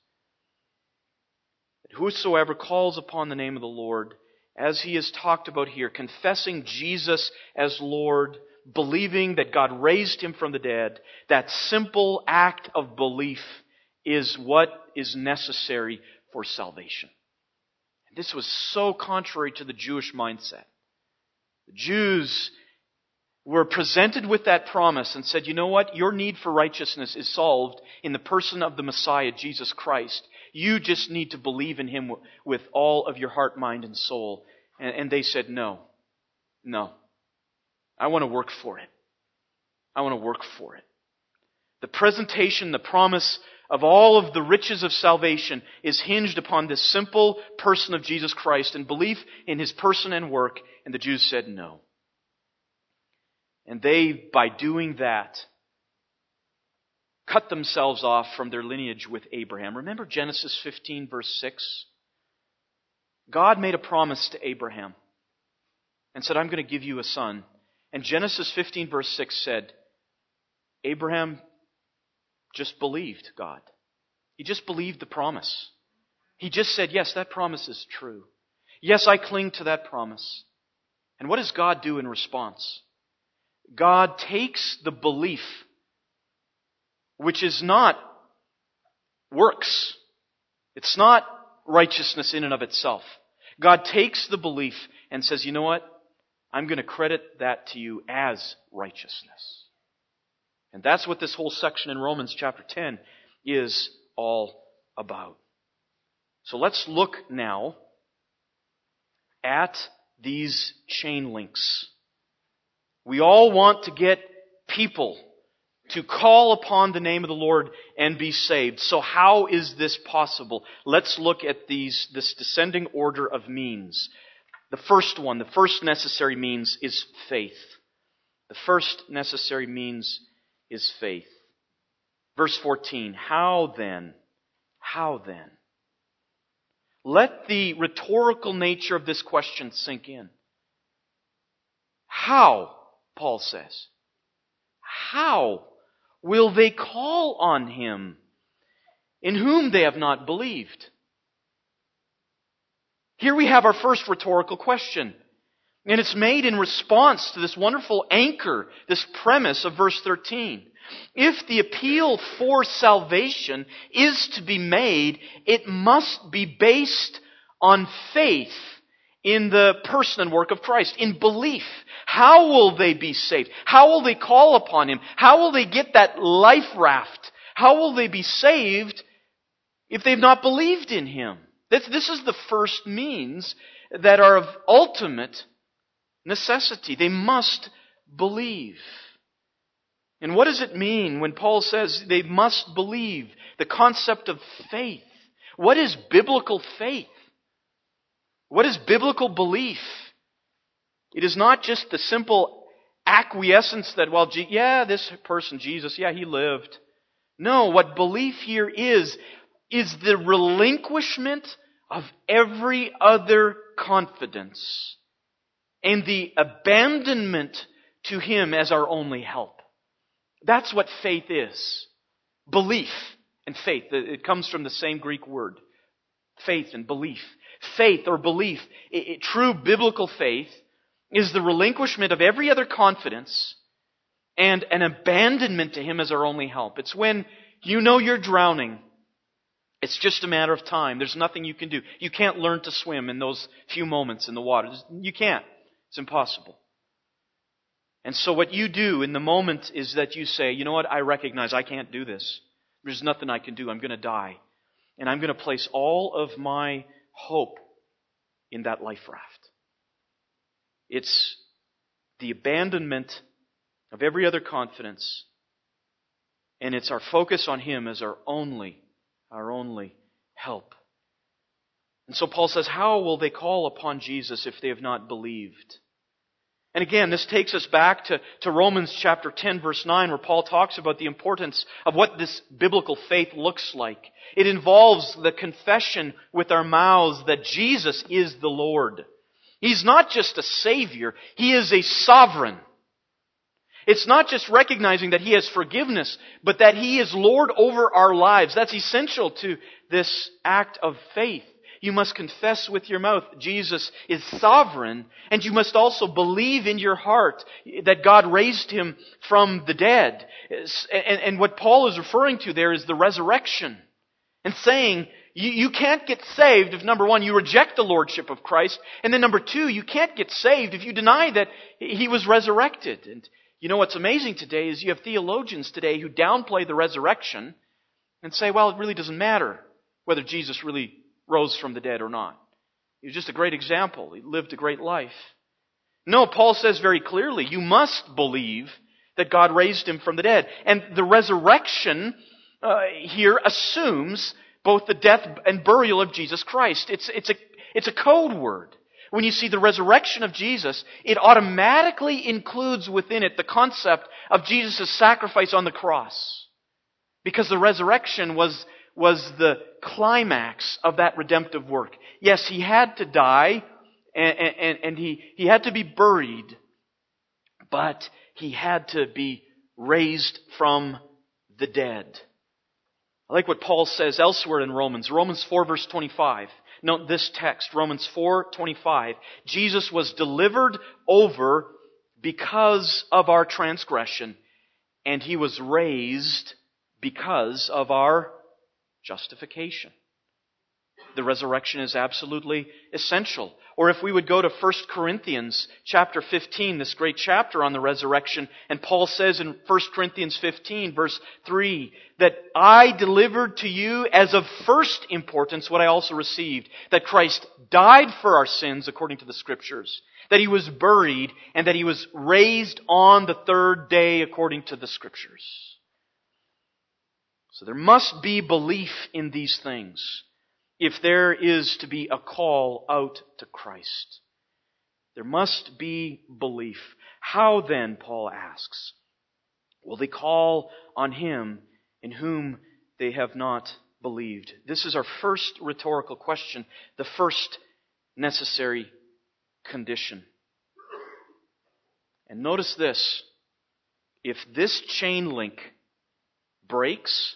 Whosoever calls upon the name of the Lord, as he is talked about here, confessing Jesus as Lord, believing that God raised Him from the dead, that simple act of belief is what is necessary for salvation. This was so contrary to the Jewish mindset. The Jews were presented with that promise and said, you know what? Your need for righteousness is solved in the person of the Messiah, Jesus Christ. You just need to believe in Him with all of your heart, mind, and soul. And, and they said, no, no. I want to work for it. I want to work for it. The presentation, the promise of all of the riches of salvation is hinged upon this simple person of Jesus Christ and belief in His person and work. And the Jews said no. And they, by doing that, cut themselves off from their lineage with Abraham. Remember Genesis fifteen, verse six? God made a promise to Abraham and said, I'm going to give you a son. And Genesis fifteen, verse six said, Abraham just believed God. He just believed the promise. He just said, yes, that promise is true. Yes, I cling to that promise. And what does God do in response? God takes the belief, which is not works. It's not righteousness in and of itself. God takes the belief and says, you know what? I'm going to credit that to you as righteousness. And that's what this whole section in Romans chapter ten is all about. So let's look now at these chain links. We all want to get people to call upon the name of the Lord and be saved. So how is this possible? Let's look at these this descending order of means. The first one, the first necessary means is faith. The first necessary means is faith. Verse fourteen, how then? How then? Let the rhetorical nature of this question sink in. How, Paul says, how will they call on Him in whom they have not believed? Here we have our first rhetorical question. And it's made in response to this wonderful anchor, this premise of verse thirteen. If the appeal for salvation is to be made, it must be based on faith in the person and work of Christ, in belief. How will they be saved? How will they call upon Him? How will they get that life raft? How will they be saved if they've not believed in Him? This, this is the first means that are of ultimate necessity. They must believe. And what does it mean when Paul says they must believe? The concept of faith. What is biblical faith? What is biblical belief? It is not just the simple acquiescence that, well, yeah, this person, Jesus, yeah, He lived. No, what belief here is, is the relinquishment of every other confidence and the abandonment to Him as our only help. That's what faith is. Belief and faith. It comes from the same Greek word. Faith and belief. Faith or belief, it, it, true biblical faith, is the relinquishment of every other confidence and an abandonment to Him as our only help. It's when you know you're drowning. It's just a matter of time. There's nothing you can do. You can't learn to swim in those few moments in the water. You can't. It's impossible. And so what you do in the moment is that you say, you know what, I recognize I can't do this. There's nothing I can do. I'm going to die. And I'm going to place all of my hope in that life raft. It's the abandonment of every other confidence. And it's our focus on Him as our only, our only help. And so Paul says, how will they call upon Jesus if they have not believed? And again, this takes us back to, to Romans chapter ten, verse nine, where Paul talks about the importance of what this biblical faith looks like. It involves the confession with our mouths that Jesus is the Lord. He's not just a Savior, He is a sovereign. It's not just recognizing that He has forgiveness, but that He is Lord over our lives. That's essential to this act of faith. You must confess with your mouth Jesus is sovereign, and you must also believe in your heart that God raised Him from the dead. And what Paul is referring to there is the resurrection, and saying You, you can't get saved if, number one, you reject the lordship of Christ. And then number two, you can't get saved if you deny that He was resurrected. And you know what's amazing today is you have theologians today who downplay the resurrection and say, well, it really doesn't matter whether Jesus really rose from the dead or not. He was just a great example. He lived a great life. No, Paul says very clearly, you must believe that God raised Him from the dead. And the resurrection uh, here assumes both the death and burial of Jesus Christ. It's, it's, a, it's a code word. When you see the resurrection of Jesus, it automatically includes within it the concept of Jesus' sacrifice on the cross. Because the resurrection was, was the climax of that redemptive work. Yes, He had to die, and, and, and he, he had to be buried, but He had to be raised from the dead. I like what Paul says elsewhere in Romans. Romans four verse twenty-five. Note this text, Romans four twenty-five. Jesus was delivered over because of our transgression, and He was raised because of our justification. The resurrection is absolutely essential. Or if we would go to First Corinthians chapter fifteen, this great chapter on the resurrection, and Paul says in First Corinthians fifteen verse three, that I delivered to you as of first importance what I also received, that Christ died for our sins according to the Scriptures, that He was buried, and that He was raised on the third day according to the Scriptures. So there must be belief in these things if there is to be a call out to Christ. There must be belief. How then, Paul asks, will they call on Him in whom they have not believed? This is our first rhetorical question, the first necessary condition. And notice this. If this chain link breaks,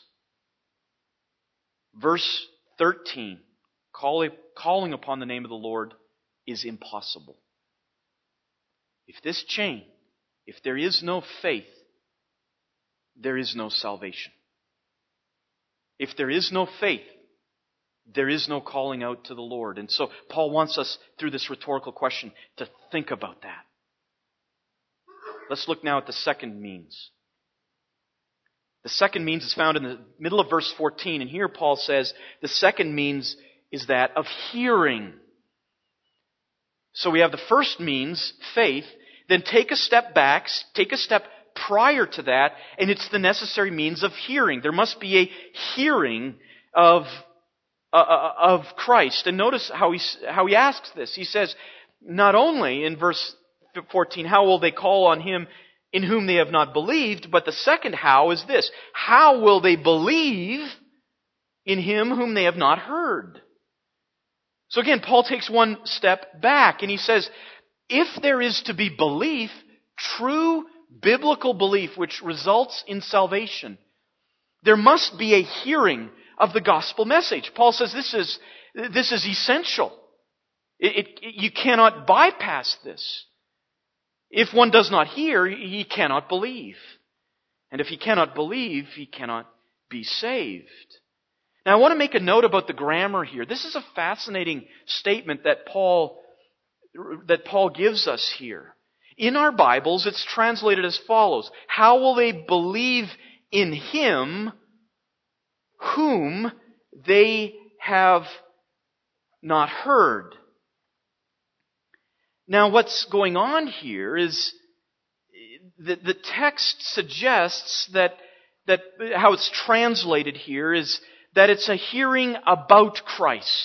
verse thirteen, calling, calling upon the name of the Lord is impossible. If this chain, if there is no faith, there is no salvation. If there is no faith, there is no calling out to the Lord. And so Paul wants us, through this rhetorical question, to think about that. Let's look now at the second means. The second means is found in the middle of verse fourteen. And here Paul says the second means is that of hearing. So we have the first means, faith. Then take a step back, take a step prior to that, and it's the necessary means of hearing. There must be a hearing of, uh, of Christ. And notice how he, how he asks this. He says, not only in verse fourteen, how will they call on Him in whom they have not believed, but the second how is this. How will they believe in Him whom they have not heard? So again, Paul takes one step back and he says, if there is to be belief, true biblical belief which results in salvation, there must be a hearing of the gospel message. Paul says this is, this is essential. It, it, you cannot bypass this. If one does not hear, he cannot believe. And if he cannot believe, he cannot be saved. Now I want to make a note about the grammar here. This is a fascinating statement that Paul, that Paul gives us here. In our Bibles, it's translated as follows. How will they believe in Him whom they have not heard? Now, what's going on here is that the text suggests that, that how it's translated here is that it's a hearing about Christ.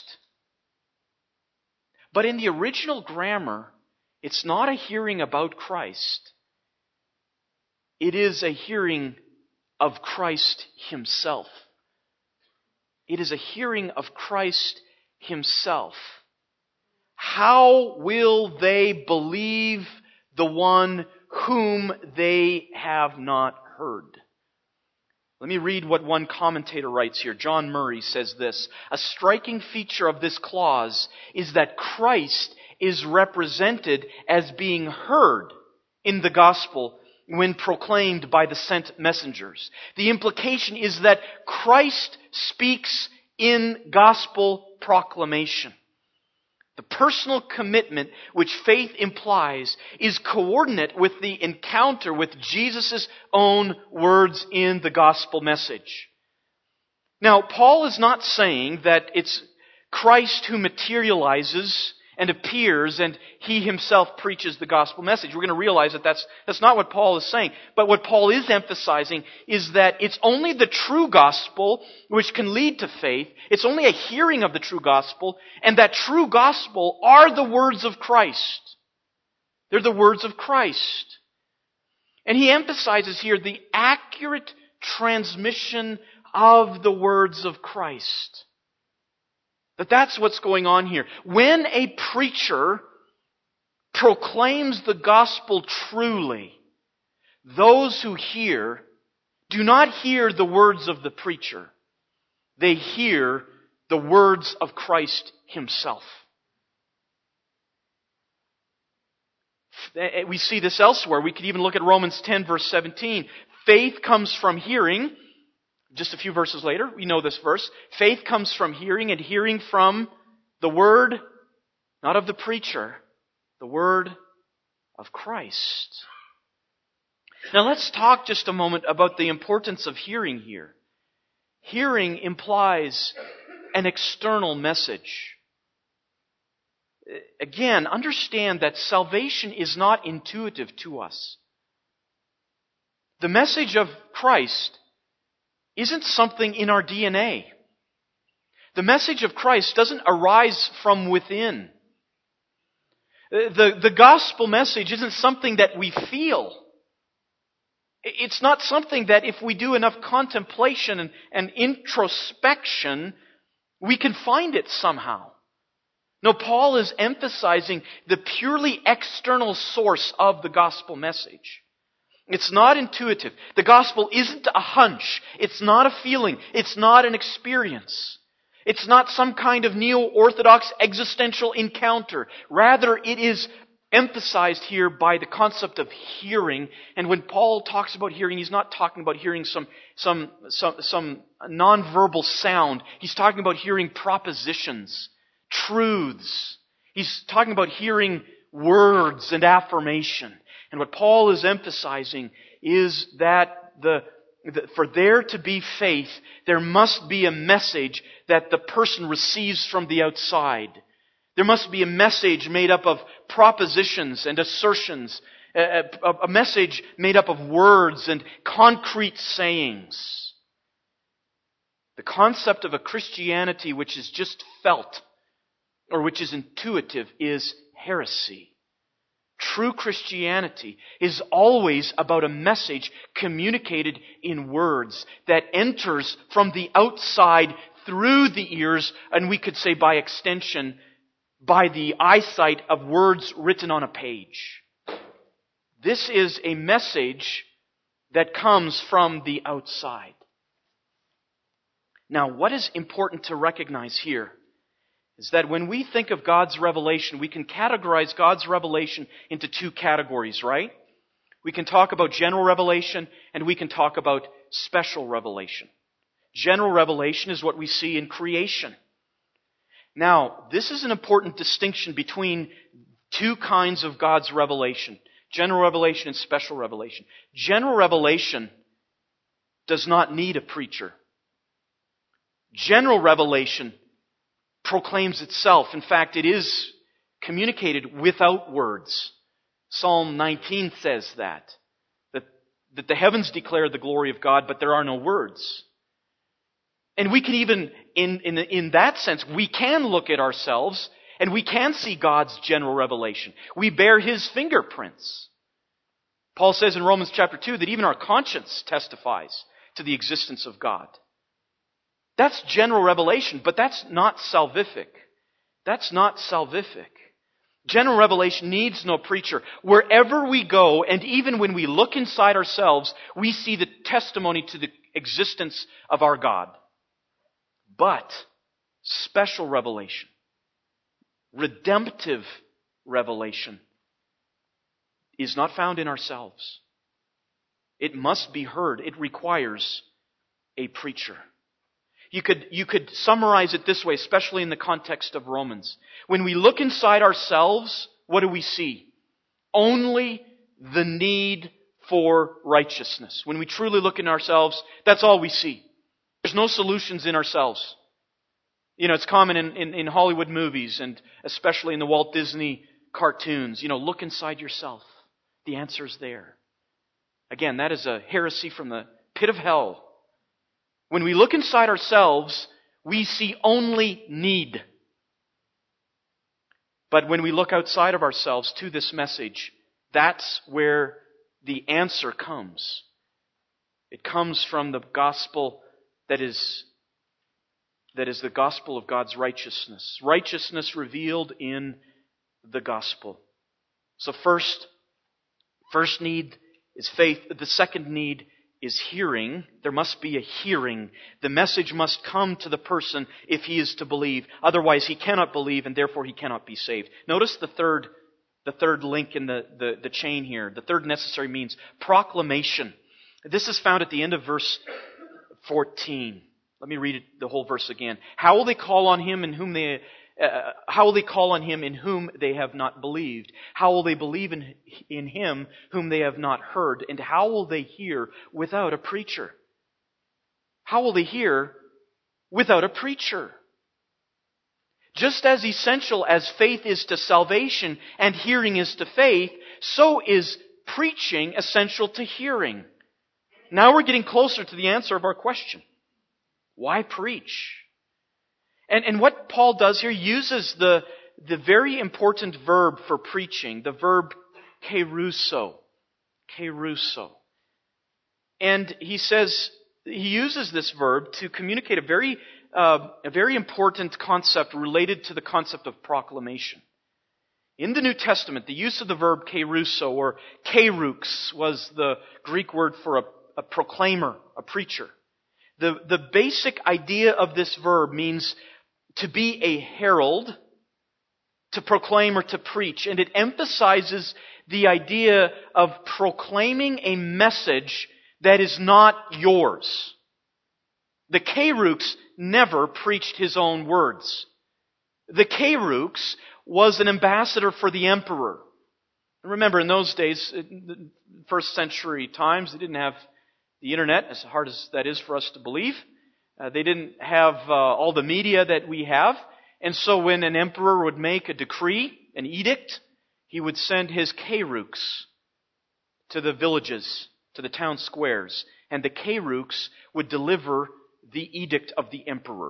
But in the original grammar, it's not a hearing about Christ. It is a hearing of Christ Himself. It is a hearing of Christ Himself. How will they believe the one whom they have not heard? Let me read what one commentator writes here. John Murray says this: a striking feature of this clause is that Christ is represented as being heard in the gospel when proclaimed by the sent messengers. The implication is that Christ speaks in gospel proclamation. The personal commitment which faith implies is coordinate with the encounter with Jesus' own words in the gospel message. Now, Paul is not saying that it's Christ who materializes and appears and He Himself preaches the gospel message. We're going to realize that that's, that's not what Paul is saying. But what Paul is emphasizing is that it's only the true gospel which can lead to faith. It's only a hearing of the true gospel, and that true gospel are the words of Christ. They're the words of Christ. And he emphasizes here the accurate transmission of the words of Christ. That that's what's going on here. When a preacher proclaims the gospel truly, those who hear do not hear the words of the preacher. They hear the words of Christ Himself. We see this elsewhere. We could even look at Romans ten, verse seventeen. Faith comes from hearing. Just a few verses later, we know this verse. Faith comes from hearing, and hearing from the word, not of the preacher, the word of Christ. Now let's talk just a moment about the importance of hearing here. Hearing implies an external message. Again, understand that salvation is not intuitive to us. The message of Christ isn't something in our D N A. The message of Christ doesn't arise from within. The, the gospel message isn't something that we feel. It's not something that if we do enough contemplation and, and introspection, we can find it somehow. No, Paul is emphasizing the purely external source of the gospel message. It's not intuitive. The gospel isn't a hunch. It's not a feeling. It's not an experience. It's not some kind of neo-orthodox existential encounter. Rather, it is emphasized here by the concept of hearing. And when Paul talks about hearing, he's not talking about hearing some, some, some, some nonverbal sound. He's talking about hearing propositions, truths. He's talking about hearing words and affirmation. And what Paul is emphasizing is that the, the, for there to be faith, there must be a message that the person receives from the outside. There must be a message made up of propositions and assertions, a, a, a message made up of words and concrete sayings. The concept of a Christianity which is just felt or which is intuitive is heresy. True Christianity is always about a message communicated in words that enters from the outside through the ears, and we could say by extension, by the eyesight of words written on a page. This is a message that comes from the outside. Now, what is important to recognize here is that when we think of God's revelation, we can categorize God's revelation into two categories, right? We can talk about general revelation and we can talk about special revelation. General revelation is what we see in creation. Now, this is an important distinction between two kinds of God's revelation. General revelation and special revelation. General revelation does not need a preacher. General revelation proclaims itself. In fact, it is communicated without words. Psalm nineteen says that, that, that the heavens declare the glory of God, but there are no words. And we can even, in, in, in that sense, we can look at ourselves and we can see God's general revelation. We bear His fingerprints. Paul says in Romans chapter two that even our conscience testifies to the existence of God. That's general revelation, but that's not salvific. That's not salvific. General revelation needs no preacher. Wherever we go, and even when we look inside ourselves, we see the testimony to the existence of our God. But special revelation, redemptive revelation, is not found in ourselves. It must be heard. It requires a preacher. You could, you could summarize it this way, especially in the context of Romans. When we look inside ourselves, what do we see? Only the need for righteousness. When we truly look in ourselves, that's all we see. There's no solutions in ourselves. You know, it's common in, in, in Hollywood movies and especially in the Walt Disney cartoons. You know, look inside yourself. The answer's there. Again, that is a heresy from the pit of hell. When we look inside ourselves, we see only need. But when we look outside of ourselves to this message, that's where the answer comes. It comes from the gospel that is, that is the gospel of God's righteousness. Righteousness revealed in the gospel. So first, first need is faith. The second need is hearing. There must be a hearing. The message must come to the person if he is to believe. Otherwise, he cannot believe and therefore he cannot be saved. Notice the third, the third link in the, the, the chain here. The third necessary means proclamation. This is found at the end of verse fourteen. Let me read it, the whole verse again. How will they call on him in whom they Uh, how will they call on him in whom they have not believed? How will they believe in, in him whom they have not heard? And how will they hear without a preacher? How will they hear without a preacher? Just as essential as faith is to salvation and hearing is to faith, so is preaching essential to hearing. Now we're getting closer to the answer of our question. Why preach? And, and what Paul does here uses the, the very important verb for preaching, the verb kerusso. Kerusso. And he says, he uses this verb to communicate a very, uh, a very important concept related to the concept of proclamation. In the New Testament, the use of the verb kerusso or kerux was the Greek word for a, a proclaimer, a preacher. The, the basic idea of this verb means to be a herald, to proclaim or to preach. And it emphasizes the idea of proclaiming a message that is not yours. The kerux never preached his own words. The kerux was an ambassador for the emperor. Remember, in those days, in first century times, they didn't have the internet, as hard as that is for us to believe. Uh, they didn't have uh, all the media that we have. And so when an emperor would make a decree, an edict, he would send his kerux to the villages, to the town squares. And the kerux would deliver the edict of the emperor.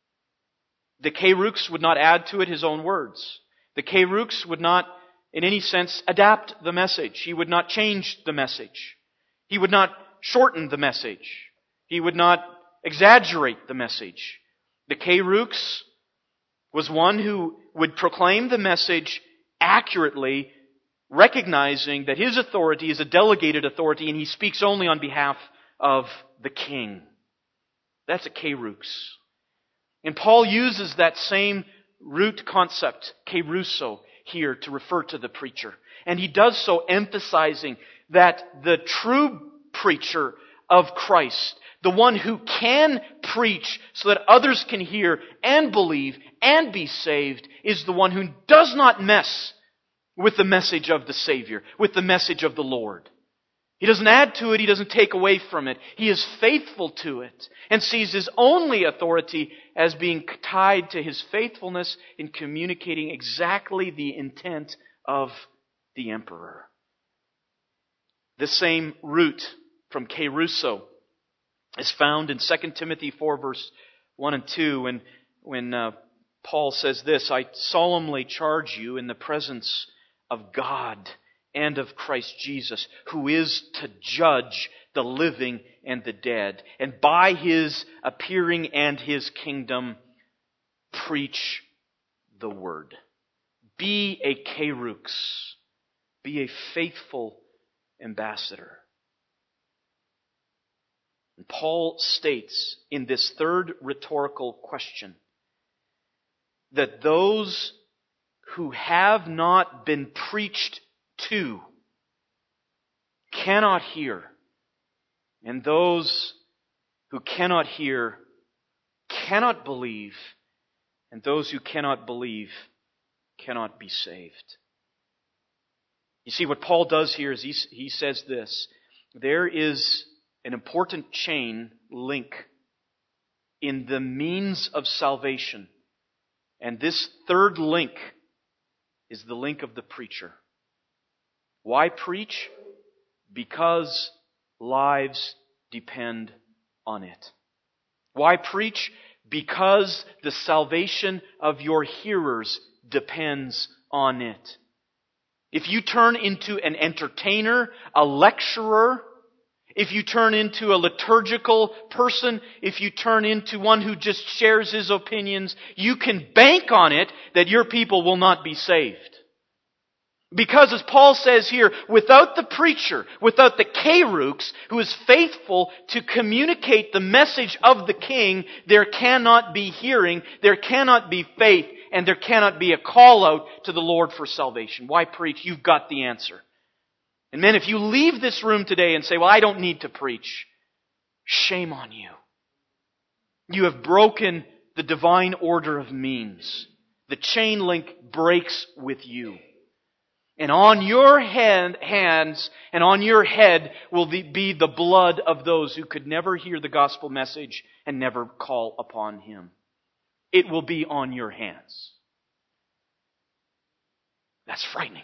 The kerux would not add to it his own words. The kerux would not, in any sense, adapt the message. He would not change the message. He would not shorten the message. He would not exaggerate the message. The kerux was one who would proclaim the message accurately, recognizing that his authority is a delegated authority and he speaks only on behalf of the king. That's a kerux. And Paul uses that same root concept, kerusso, here to refer to the preacher. And he does so emphasizing that the true preacher of Christ, the one who can preach so that others can hear and believe and be saved, is the one who does not mess with the message of the Savior, with the message of the Lord. He doesn't add to it, he doesn't take away from it. He is faithful to it and sees his only authority as being tied to his faithfulness in communicating exactly the intent of the emperor. The same root from kerusso is found in Second Timothy four, verse one and two, when, when uh, Paul says this, I solemnly charge you in the presence of God and of Christ Jesus, who is to judge the living and the dead. And by His appearing and His kingdom, preach the word. Be a kerux. Be a faithful ambassador. And Paul states in this third rhetorical question that those who have not been preached to cannot hear, and those who cannot hear cannot believe, and those who cannot believe cannot be saved. You see, what Paul does here is he, he says this: there is an important chain link in the means of salvation. And this third link is the link of the preacher. Why preach? Because lives depend on it. Why preach? Because the salvation of your hearers depends on it. If you turn into an entertainer, a lecturer, if you turn into a liturgical person, if you turn into one who just shares his opinions, you can bank on it that your people will not be saved. Because as Paul says here, without the preacher, without the kerux, who is faithful to communicate the message of the King, there cannot be hearing, there cannot be faith, and there cannot be a call out to the Lord for salvation. Why preach? You've got the answer. And men, if you leave this room today and say, well, I don't need to preach, shame on you. You have broken the divine order of means. The chain link breaks with you. And on your hand, hands and on your head will be the blood of those who could never hear the gospel message and never call upon Him. It will be on your hands. That's frightening.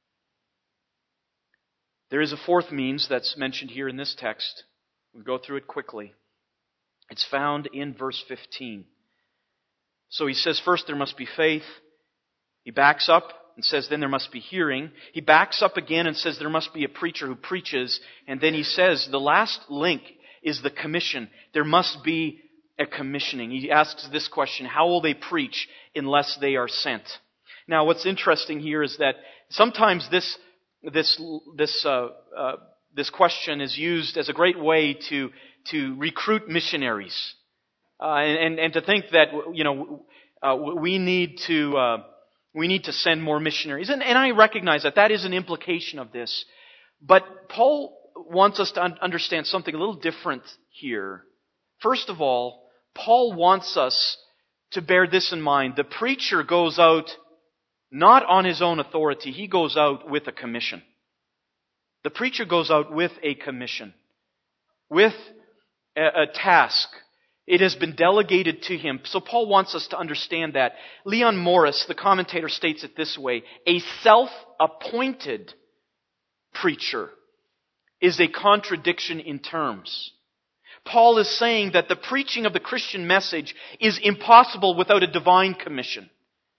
There is a fourth means that's mentioned here in this text. We'll go through it quickly. It's found in verse fifteen. So he says, first there must be faith. He backs up and says, then there must be hearing. He backs up again and says there must be a preacher who preaches. And then he says the last link is the commission. There must be a commissioning. He asks this question: how will they preach unless they are sent? Now what's interesting here is that sometimes this This this uh, uh, this question is used as a great way to to recruit missionaries, uh, and, and and to think that you know uh, we need to uh, we need to send more missionaries, and and I recognize that that is an implication of this, but Paul wants us to un- understand something a little different here. First of all, Paul wants us to bear this in mind: the preacher goes out not on his own authority, he goes out with a commission. The preacher goes out with a commission, with a, a task. It has been delegated to him. So Paul wants us to understand that. Leon Morris, the commentator, states it this way: a self-appointed preacher is a contradiction in terms. Paul is saying that the preaching of the Christian message is impossible without a divine commission.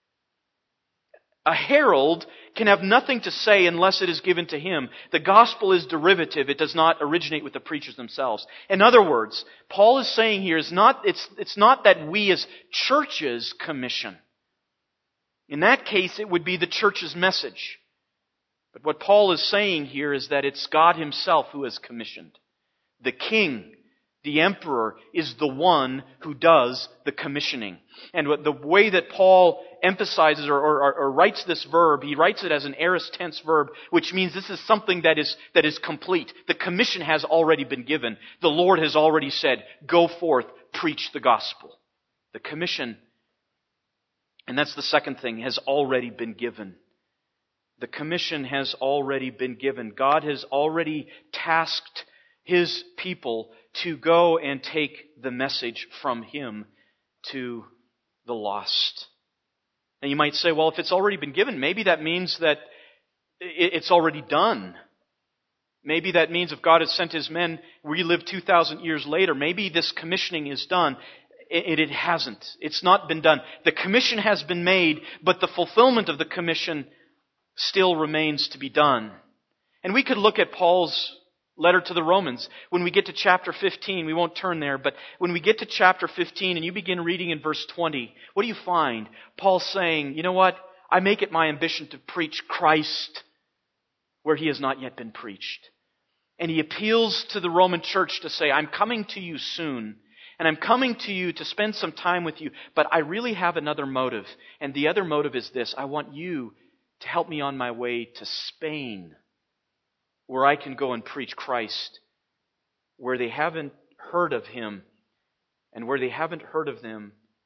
A herald can have nothing to say unless it is given to him. The gospel is derivative. It does not originate with the preachers themselves. In other words, Paul is saying here is not, it's, it's not that we as churches commission. In that case, it would be the church's message. But what Paul is saying here is that it's God Himself who has commissioned. The king, the emperor, is the one who does the commissioning. And the way that Paul emphasizes or, or, or writes this verb, he writes it as an aorist tense verb, which means this is something that is, that is complete. The commission has already been given. The Lord has already said, go forth, preach the gospel. The commission, and that's the second thing, has already been given. The commission has already been given. God has already tasked His people to go and take the message from Him to the lost. And you might say, well, if it's already been given, maybe that means that it's already done. Maybe that means if God has sent His men, we live two thousand years later, maybe this commissioning is done. It, it hasn't. It's not been done. The commission has been made, but the fulfillment of the commission still remains to be done. And we could look at Paul's letter to the Romans. When we get to chapter fifteen, we won't turn there, but when we get to chapter fifteen and you begin reading in verse twenty, what do you find? Paul's saying, you know what? I make it my ambition to preach Christ where He has not yet been preached. And he appeals to the Roman church to say, I'm coming to you soon, and I'm coming to you to spend some time with you, but I really have another motive. And the other motive is this: I want you to help me on my way to Spain, where I can go and preach Christ, where they haven't heard of Him, and where they haven't heard of Him,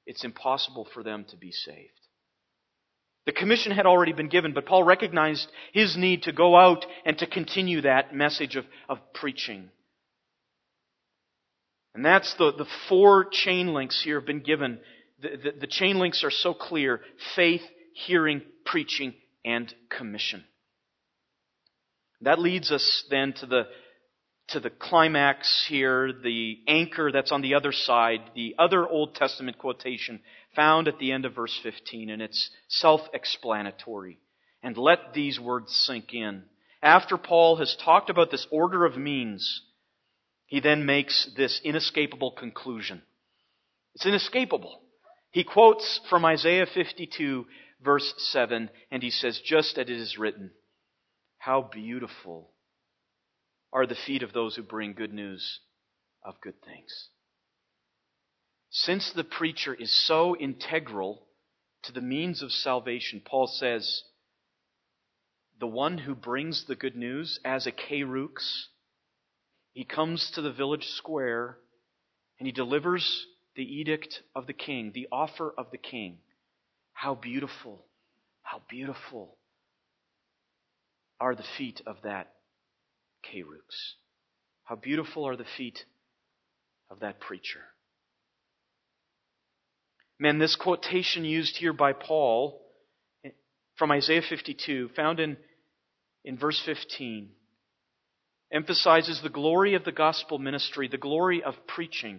it's impossible for them to be saved. The commission had already been given, but Paul recognized his need to go out and to continue that message of, of preaching. And that's the, the four chain links here have been given. The, the, the chain links are so clear. Faith, hearing, preaching, and commission. That leads us then to the, to the climax here, the anchor that's on the other side, the other Old Testament quotation found at the end of verse fifteen, and it's self-explanatory. And let these words sink in. After Paul has talked about this order of means, he then makes this inescapable conclusion. It's inescapable. He quotes from Isaiah fifty-two, verse seven, and he says, just as it is written, how beautiful are the feet of those who bring good news of good things. Since the preacher is so integral to the means of salvation, Paul says, the one who brings the good news as a kerux, he comes to the village square and he delivers the edict of the king, the offer of the king. How beautiful, how beautiful are the feet of that kerux. How beautiful are the feet of that preacher. Man, this quotation used here by Paul from Isaiah fifty-two, found in, in verse fifteen, emphasizes the glory of the gospel ministry, the glory of preaching.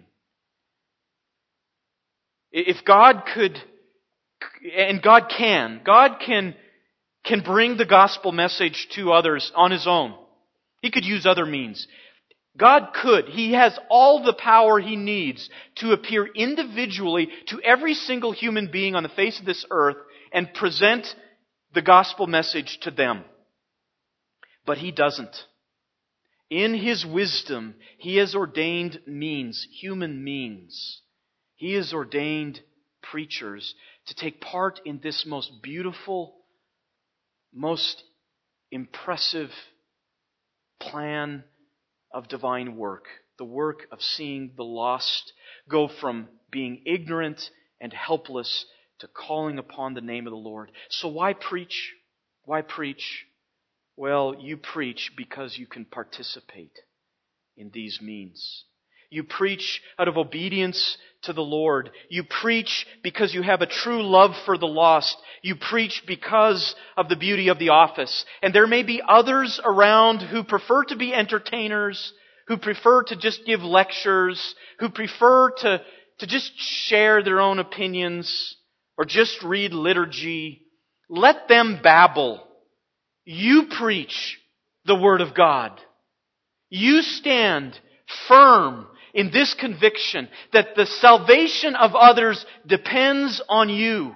If God could, and God can, God can, can bring the gospel message to others on His own. He could use other means. God could. He has all the power He needs to appear individually to every single human being on the face of this earth and present the gospel message to them. But He doesn't. In His wisdom, He has ordained means, human means. He has ordained preachers to take part in this most beautiful, most impressive plan of divine work, the work of seeing the lost go from being ignorant and helpless to calling upon the name of the Lord. So why preach? Why preach? Well, you preach because you can participate in these means. You preach out of obedience to the Lord. You preach because you have a true love for the lost. You preach because of the beauty of the office. And there may be others around who prefer to be entertainers, who prefer to just give lectures, who prefer to, to just share their own opinions or just read liturgy. Let them babble. You preach the Word of God. You stand firm in this conviction that the salvation of others depends on you.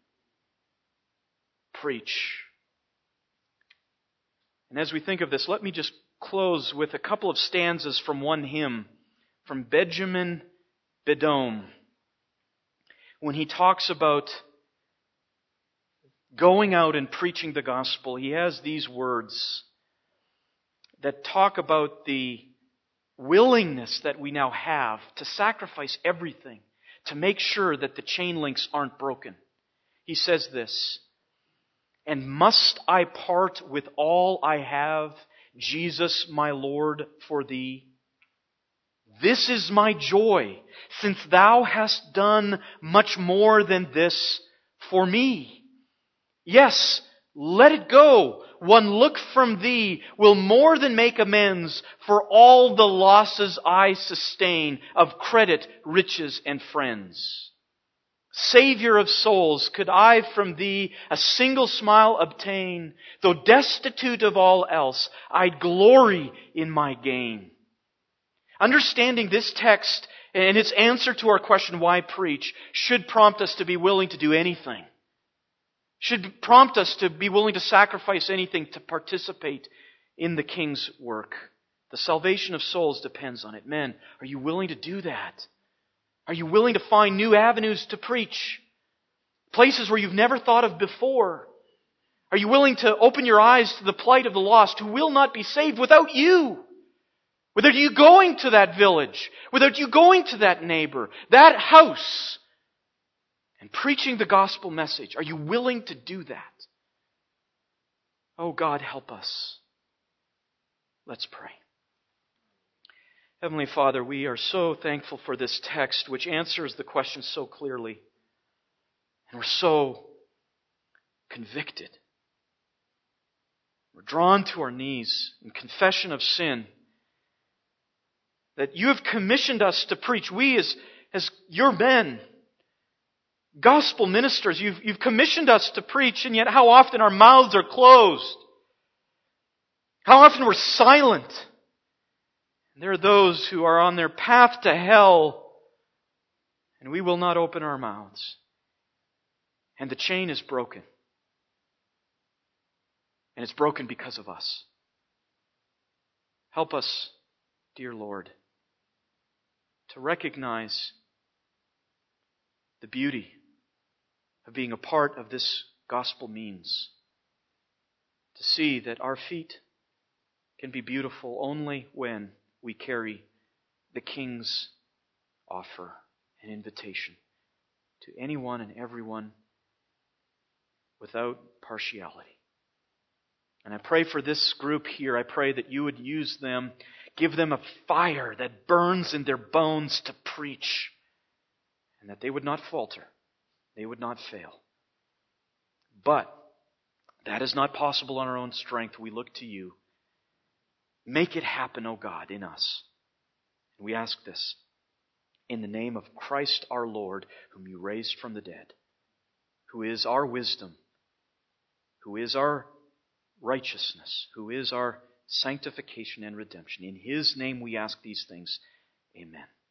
Preach. And as we think of this, let me just close with a couple of stanzas from one hymn, from Benjamin Beddome, when he talks about going out and preaching the gospel. He has these words that talk about the willingness that we now have to sacrifice everything to make sure that the chain links aren't broken. He says this, and must I part with all I have, Jesus my Lord, for Thee? This is my joy, since Thou hast done much more than this for me. Yes, let it go. One look from Thee will more than make amends for all the losses I sustain of credit, riches, and friends. Savior of souls, could I from Thee a single smile obtain, though destitute of all else, I'd glory in my gain. Understanding this text and its answer to our question, why preach, should prompt us to be willing to do anything. Should prompt us to be willing to sacrifice anything to participate in the King's work. The salvation of souls depends on it. Men, are you willing to do that? Are you willing to find new avenues to preach? Places where you've never thought of before? Are you willing to open your eyes to the plight of the lost who will not be saved without you? Without you going to that village, without you going to that neighbor, that house, and preaching the gospel message. Are you willing to do that? Oh God, help us. Let's pray. Heavenly Father, we are so thankful for this text which answers the question so clearly. And we're so convicted. We're drawn to our knees in confession of sin. That you have commissioned us to preach. We as, as your men, gospel ministers, you've, you've commissioned us to preach, and yet how often our mouths are closed. How often we're silent. And there are those who are on their path to hell, and we will not open our mouths. And the chain is broken. And it's broken because of us. Help us, dear Lord, to recognize the beauty of being a part of this gospel means. To see that our feet can be beautiful only when we carry the King's offer and invitation to anyone and everyone without partiality. And I pray for this group here. I pray that you would use them, give them a fire that burns in their bones to preach, and that they would not falter, they would not fail. But that is not possible on our own strength. We look to you. Make it happen, O God, in us. And we ask this in the name of Christ our Lord, whom you raised from the dead, who is our wisdom, who is our righteousness, who is our sanctification and redemption. In His name we ask these things. Amen.